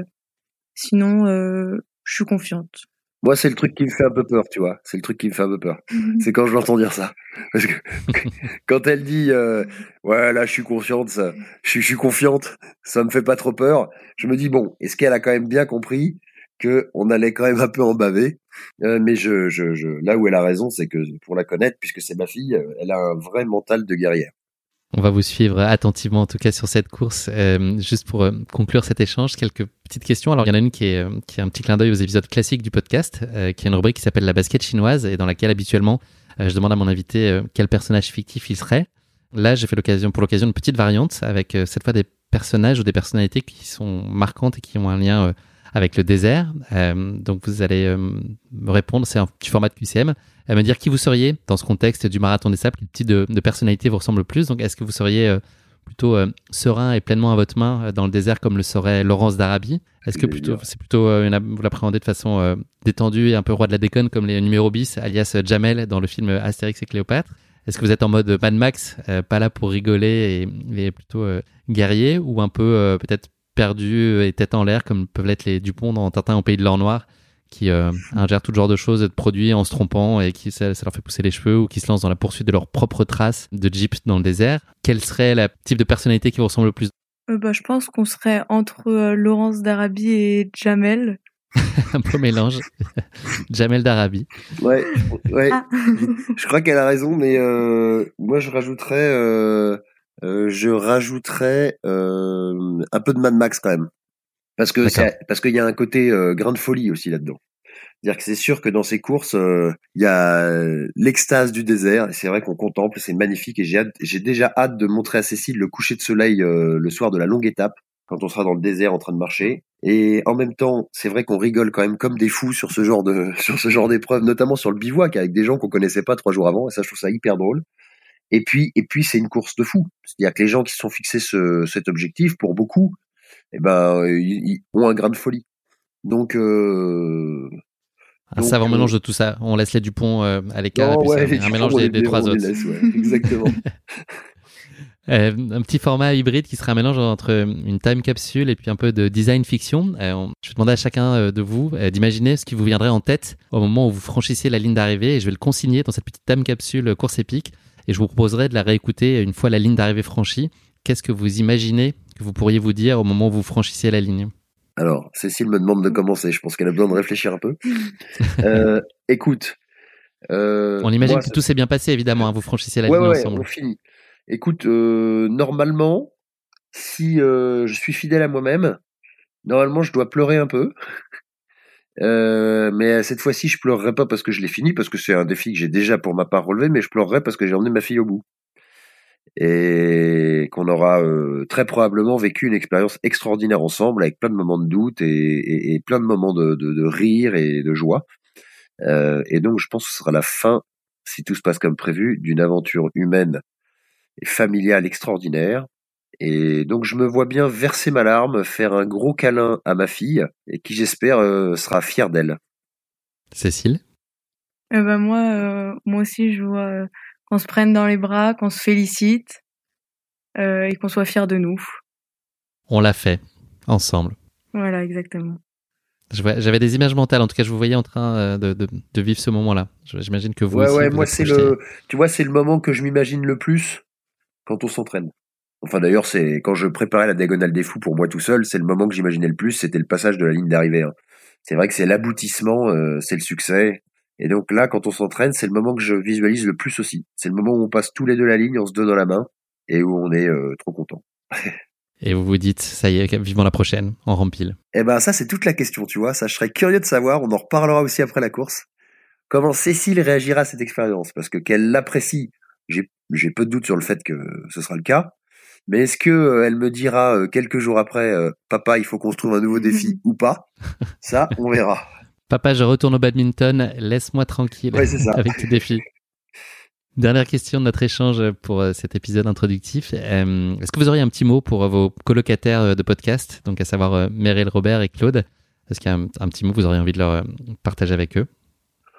sinon, euh, je suis confiante. Moi, c'est le truc qui me fait un peu peur, tu vois. C'est le truc qui me fait un peu peur. C'est quand je l'entends dire ça. Parce que quand elle dit euh, ouais, là, je suis confiante, ça, je suis, je suis confiante, ça me fait pas trop peur. Je me dis bon, est-ce qu'elle a quand même bien compris que on allait quand même un peu en baver. Euh, mais je, je, je, là où elle a raison, c'est que pour la connaître, puisque c'est ma fille, elle a un vrai mental de guerrière. On va vous suivre attentivement, en tout cas, sur cette course. Euh, juste pour euh, conclure cet échange, quelques petites questions. Alors, il y en a une qui est, euh, qui est un petit clin d'œil aux épisodes classiques du podcast, euh, qui est une rubrique qui s'appelle La basket chinoise, et dans laquelle, habituellement, euh, je demande à mon invité euh, quel personnage fictif il serait. Là, j'ai fait l'occasion, pour l'occasion une petite variante, avec euh, cette fois des personnages ou des personnalités qui sont marquantes et qui ont un lien euh, avec le désert. Euh, donc, vous allez euh, me répondre, c'est un petit format de Q C M, à me dire qui vous seriez dans ce contexte du marathon des sables, quel type de, de personnalité vous ressemble le plus. Donc, est-ce que vous seriez euh, plutôt euh, serein et pleinement à votre main euh, dans le désert comme le serait Laurence d'Arabie? Est-ce que plutôt, c'est plutôt, euh, une, vous l'appréhendez de façon euh, détendue et un peu roi de la déconne comme les numéros bis, alias Jamel dans le film Astérix et Cléopâtre? Est-ce que vous êtes en mode Mad Max, euh, pas là pour rigoler et, et plutôt euh, guerrier, ou un peu euh, peut-être perdu et tête en l'air comme peuvent l'être les Dupont dans Tintin au pays de l'or noir, qui euh, ingèrent tout genre de choses, de produits en se trompant et qui ça, ça leur fait pousser les cheveux, ou qui se lancent dans la poursuite de leurs propres traces de jeep dans le désert? Quel serait le type de personnalité qui vous ressemble le plus? euh, bah, Je pense qu'on serait entre euh, Laurence d'Arabie et Jamel. Un beau mélange. Jamel d'Arabie. Ouais, ouais. Ah. Je crois qu'elle a raison, mais euh, moi je rajouterais, euh, euh, je rajouterais euh, un peu de Mad Max quand même, parce que c'est, parce qu'il y a un côté euh, grain de folie aussi là-dedans. C'est-à-dire que c'est sûr que dans ces courses, il euh, y a l'extase du désert, et c'est vrai qu'on contemple, c'est magnifique, et j'ai hâte, j'ai déjà hâte de montrer à Cécile le coucher de soleil euh, le soir de la longue étape, quand on sera dans le désert en train de marcher. Et en même temps, c'est vrai qu'on rigole quand même comme des fous sur ce genre de, sur ce genre d'épreuve, notamment sur le bivouac avec des gens qu'on connaissait pas trois jours avant. Et ça, je trouve ça hyper drôle. Et puis, et puis, c'est une course de fous. C'est-à-dire que les gens qui se sont fixés ce, cet objectif, pour beaucoup, eh ben, ils, ils ont un grain de folie. Donc, euh, un donc, savant euh, mélange de tout ça. On laisse les Dupont euh, à l'écart. Non, et puis ouais, c'est un, un mélange des, des trois autres. Laisse, ouais, exactement. Euh, un petit format hybride qui serait un mélange entre une time capsule et puis un peu de design fiction. Euh, on, je vais demander à chacun euh, de vous euh, d'imaginer ce qui vous viendrait en tête au moment où vous franchissiez la ligne d'arrivée, et je vais le consigner dans cette petite time capsule course épique, et je vous proposerai de la réécouter une fois la ligne d'arrivée franchie. Qu'est-ce que vous imaginez que vous pourriez vous dire au moment où vous franchissiez la ligne? Alors, Cécile me demande de commencer. Je pense qu'elle a besoin de réfléchir un peu. euh, écoute. Euh, on imagine moi, que ça... tout s'est bien passé, évidemment. Hein, vous franchissiez la ouais, ligne ouais, ensemble. On finit. Écoute, euh, normalement, si euh, je suis fidèle à moi-même, normalement, je dois pleurer un peu. Euh, mais cette fois-ci, je pleurerai pas parce que je l'ai fini, parce que c'est un défi que j'ai déjà pour ma part relevé, mais je pleurerai parce que j'ai emmené ma fille au bout. Et qu'on aura euh, très probablement vécu une expérience extraordinaire ensemble, avec plein de moments de doute et, et, et plein de moments de, de, de rire et de joie. Euh, et donc, je pense que ce sera la fin, si tout se passe comme prévu, d'une aventure humaine et familiale extraordinaire. Et donc, je me vois bien verser ma larme, faire un gros câlin à ma fille, et qui, j'espère, euh, sera fière d'elle. Cécile? euh, bah, moi, euh, moi aussi, je vois euh, qu'on se prenne dans les bras, qu'on se félicite, euh, et qu'on soit fiers de nous. On l'a fait, ensemble. Voilà, exactement. Je vois, j'avais des images mentales, en tout cas, je vous voyais en train de, de, de vivre ce moment-là. J'imagine que vous ouais, aussi, ouais, vous moi, c'est le, tu vois, c'est le moment que je m'imagine le plus quand on s'entraîne. Enfin, d'ailleurs, c'est quand je préparais la diagonale des fous pour moi tout seul, c'est le moment que j'imaginais le plus, c'était le passage de la ligne d'arrivée. Hein. C'est vrai que c'est l'aboutissement, euh, c'est le succès. Et donc là, quand on s'entraîne, c'est le moment que je visualise le plus aussi. C'est le moment où on passe tous les deux la ligne, on se donne dans la main, et où on est euh, trop content. Et vous vous dites, ça y est, vivement la prochaine, en rempile. Eh ben, ça, c'est toute la question, tu vois. Ça, je serais curieux de savoir, on en reparlera aussi après la course, comment Cécile réagira à cette expérience. Parce que qu'elle l'apprécie, j'ai, j'ai peu de doute sur le fait que ce sera le cas. Mais est-ce que euh, elle me dira euh, quelques jours après, euh, papa, il faut qu'on se trouve un nouveau défi ou pas? Ça, on verra. Papa, je retourne au badminton, laisse-moi tranquille ouais, c'est ça. avec tes défis. Dernière question de notre échange pour euh, cet épisode introductif. Euh, est-ce que vous auriez un petit mot pour euh, vos colocataires de podcast, donc à savoir euh, Meryl, Robert et Claude? Est-ce qu'il y a un, un petit mot que vous auriez envie de leur euh, partager avec eux?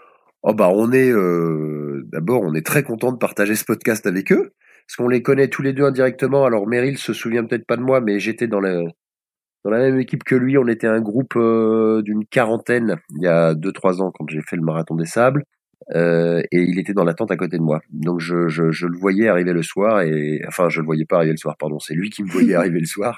Oh bah on est euh, d'abord on est très content de partager ce podcast avec eux parce qu'on les connaît tous les deux indirectement. Alors Meryl se souvient peut-être pas de moi, mais j'étais dans la dans la même équipe que lui. On était un groupe euh, d'une quarantaine il y a deux trois ans quand j'ai fait le marathon des sables. Euh, et il était dans la tente à côté de moi. Donc je, je, je le voyais arriver le soir et enfin je le voyais pas arriver le soir, pardon, c'est lui qui me voyait arriver le soir.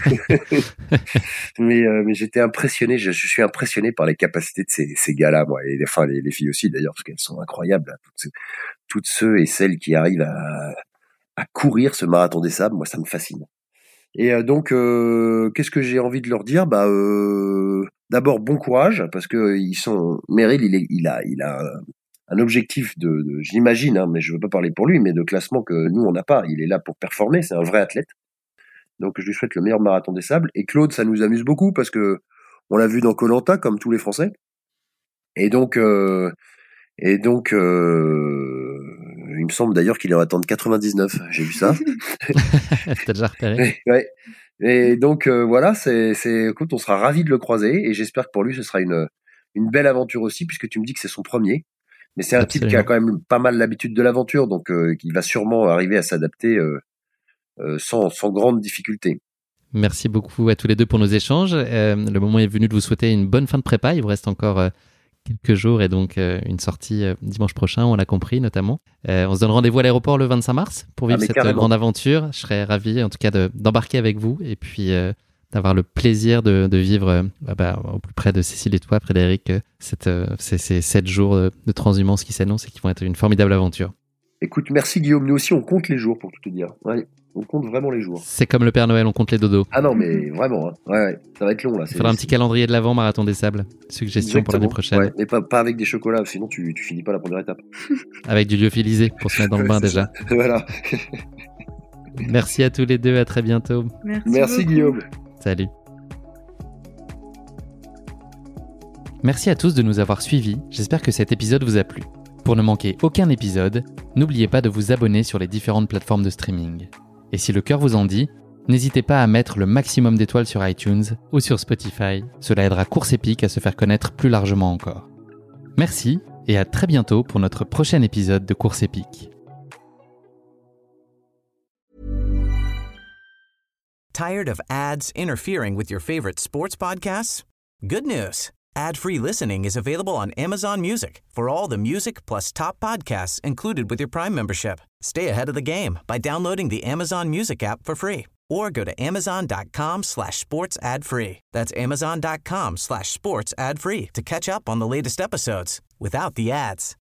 mais euh, mais j'étais impressionné, je, je suis impressionné par les capacités de ces, ces gars-là, moi, et enfin les, les filles aussi d'ailleurs, parce qu'elles sont incroyables, là, toutes, toutes ceux et celles qui arrivent à, à courir ce marathon des sables, moi ça me fascine. Et euh, donc euh, qu'est-ce que j'ai envie de leur dire? Bah euh, d'abord bon courage parce que ils sont Meryl, il est, il a il a un objectif de, de j'imagine, hein, mais je veux pas parler pour lui, mais de classement que nous on n'a pas. Il est là pour performer, c'est un vrai athlète. Donc je lui souhaite le meilleur marathon des sables. Et Claude, ça nous amuse beaucoup parce que on l'a vu dans Koh-Lanta comme tous les Français. Et donc euh, et donc euh, il me semble d'ailleurs qu'il est en attente quatre-vingt-dix-neuf. J'ai vu ça. T'as déjà repéré? Ouais. Et donc euh, voilà, c'est c'est écoute, on sera ravis de le croiser et j'espère que pour lui ce sera une une belle aventure aussi puisque tu me dis que c'est son premier. Mais c'est un Absolument. Type qui a quand même pas mal l'habitude de l'aventure, donc euh, qui va sûrement arriver à s'adapter euh, euh, sans, sans grande difficulté. Merci beaucoup à tous les deux pour nos échanges. Euh, le moment est venu de vous souhaiter une bonne fin de prépa. Il vous reste encore euh, quelques jours et donc euh, une sortie euh, dimanche prochain, on l'a compris notamment. Euh, on se donne rendez-vous à l'aéroport le vingt-cinq mars pour vivre ah, cette carrément. grande aventure. Je serais ravi en tout cas de, d'embarquer avec vous et puis... Euh, d'avoir le plaisir de, de vivre euh, bah, au plus près de Cécile et toi, Frédéric, euh, cette, euh, ces, ces sept jours de, de transhumance qui s'annoncent et qui vont être une formidable aventure. Écoute, merci Guillaume. Nous aussi, on compte les jours, pour tout te dire. Ouais, on compte vraiment les jours. C'est comme le Père Noël, on compte les dodos. Ah non, mais vraiment, hein. ouais, ouais, ça va être long là. Il faudra un petit calendrier de l'avant, marathon des sables. Suggestion Exactement. Pour l'année prochaine. Ouais, mais pas, pas avec des chocolats, sinon tu, tu finis pas la première étape. Avec du lyophilisé pour se mettre dans le bain déjà. Voilà. Merci à tous les deux, à très bientôt. Merci, merci Guillaume. Salut. Merci à tous de nous avoir suivis, j'espère que cet épisode vous a plu. Pour ne manquer aucun épisode, n'oubliez pas de vous abonner sur les différentes plateformes de streaming. Et si le cœur vous en dit, n'hésitez pas à mettre le maximum d'étoiles sur iTunes ou sur Spotify, cela aidera Course Épique à se faire connaître plus largement encore. Merci et à très bientôt pour notre prochain épisode de Course Épique. Tired of ads interfering with your favorite sports podcasts? Good news. Ad-free listening is available on Amazon Music for all the music plus top podcasts included with your Prime membership. Stay ahead of the game by downloading the Amazon Music app for free or go to amazon.com slash sports ad free. That's amazon.com slash sports ad free to catch up on the latest episodes without the ads.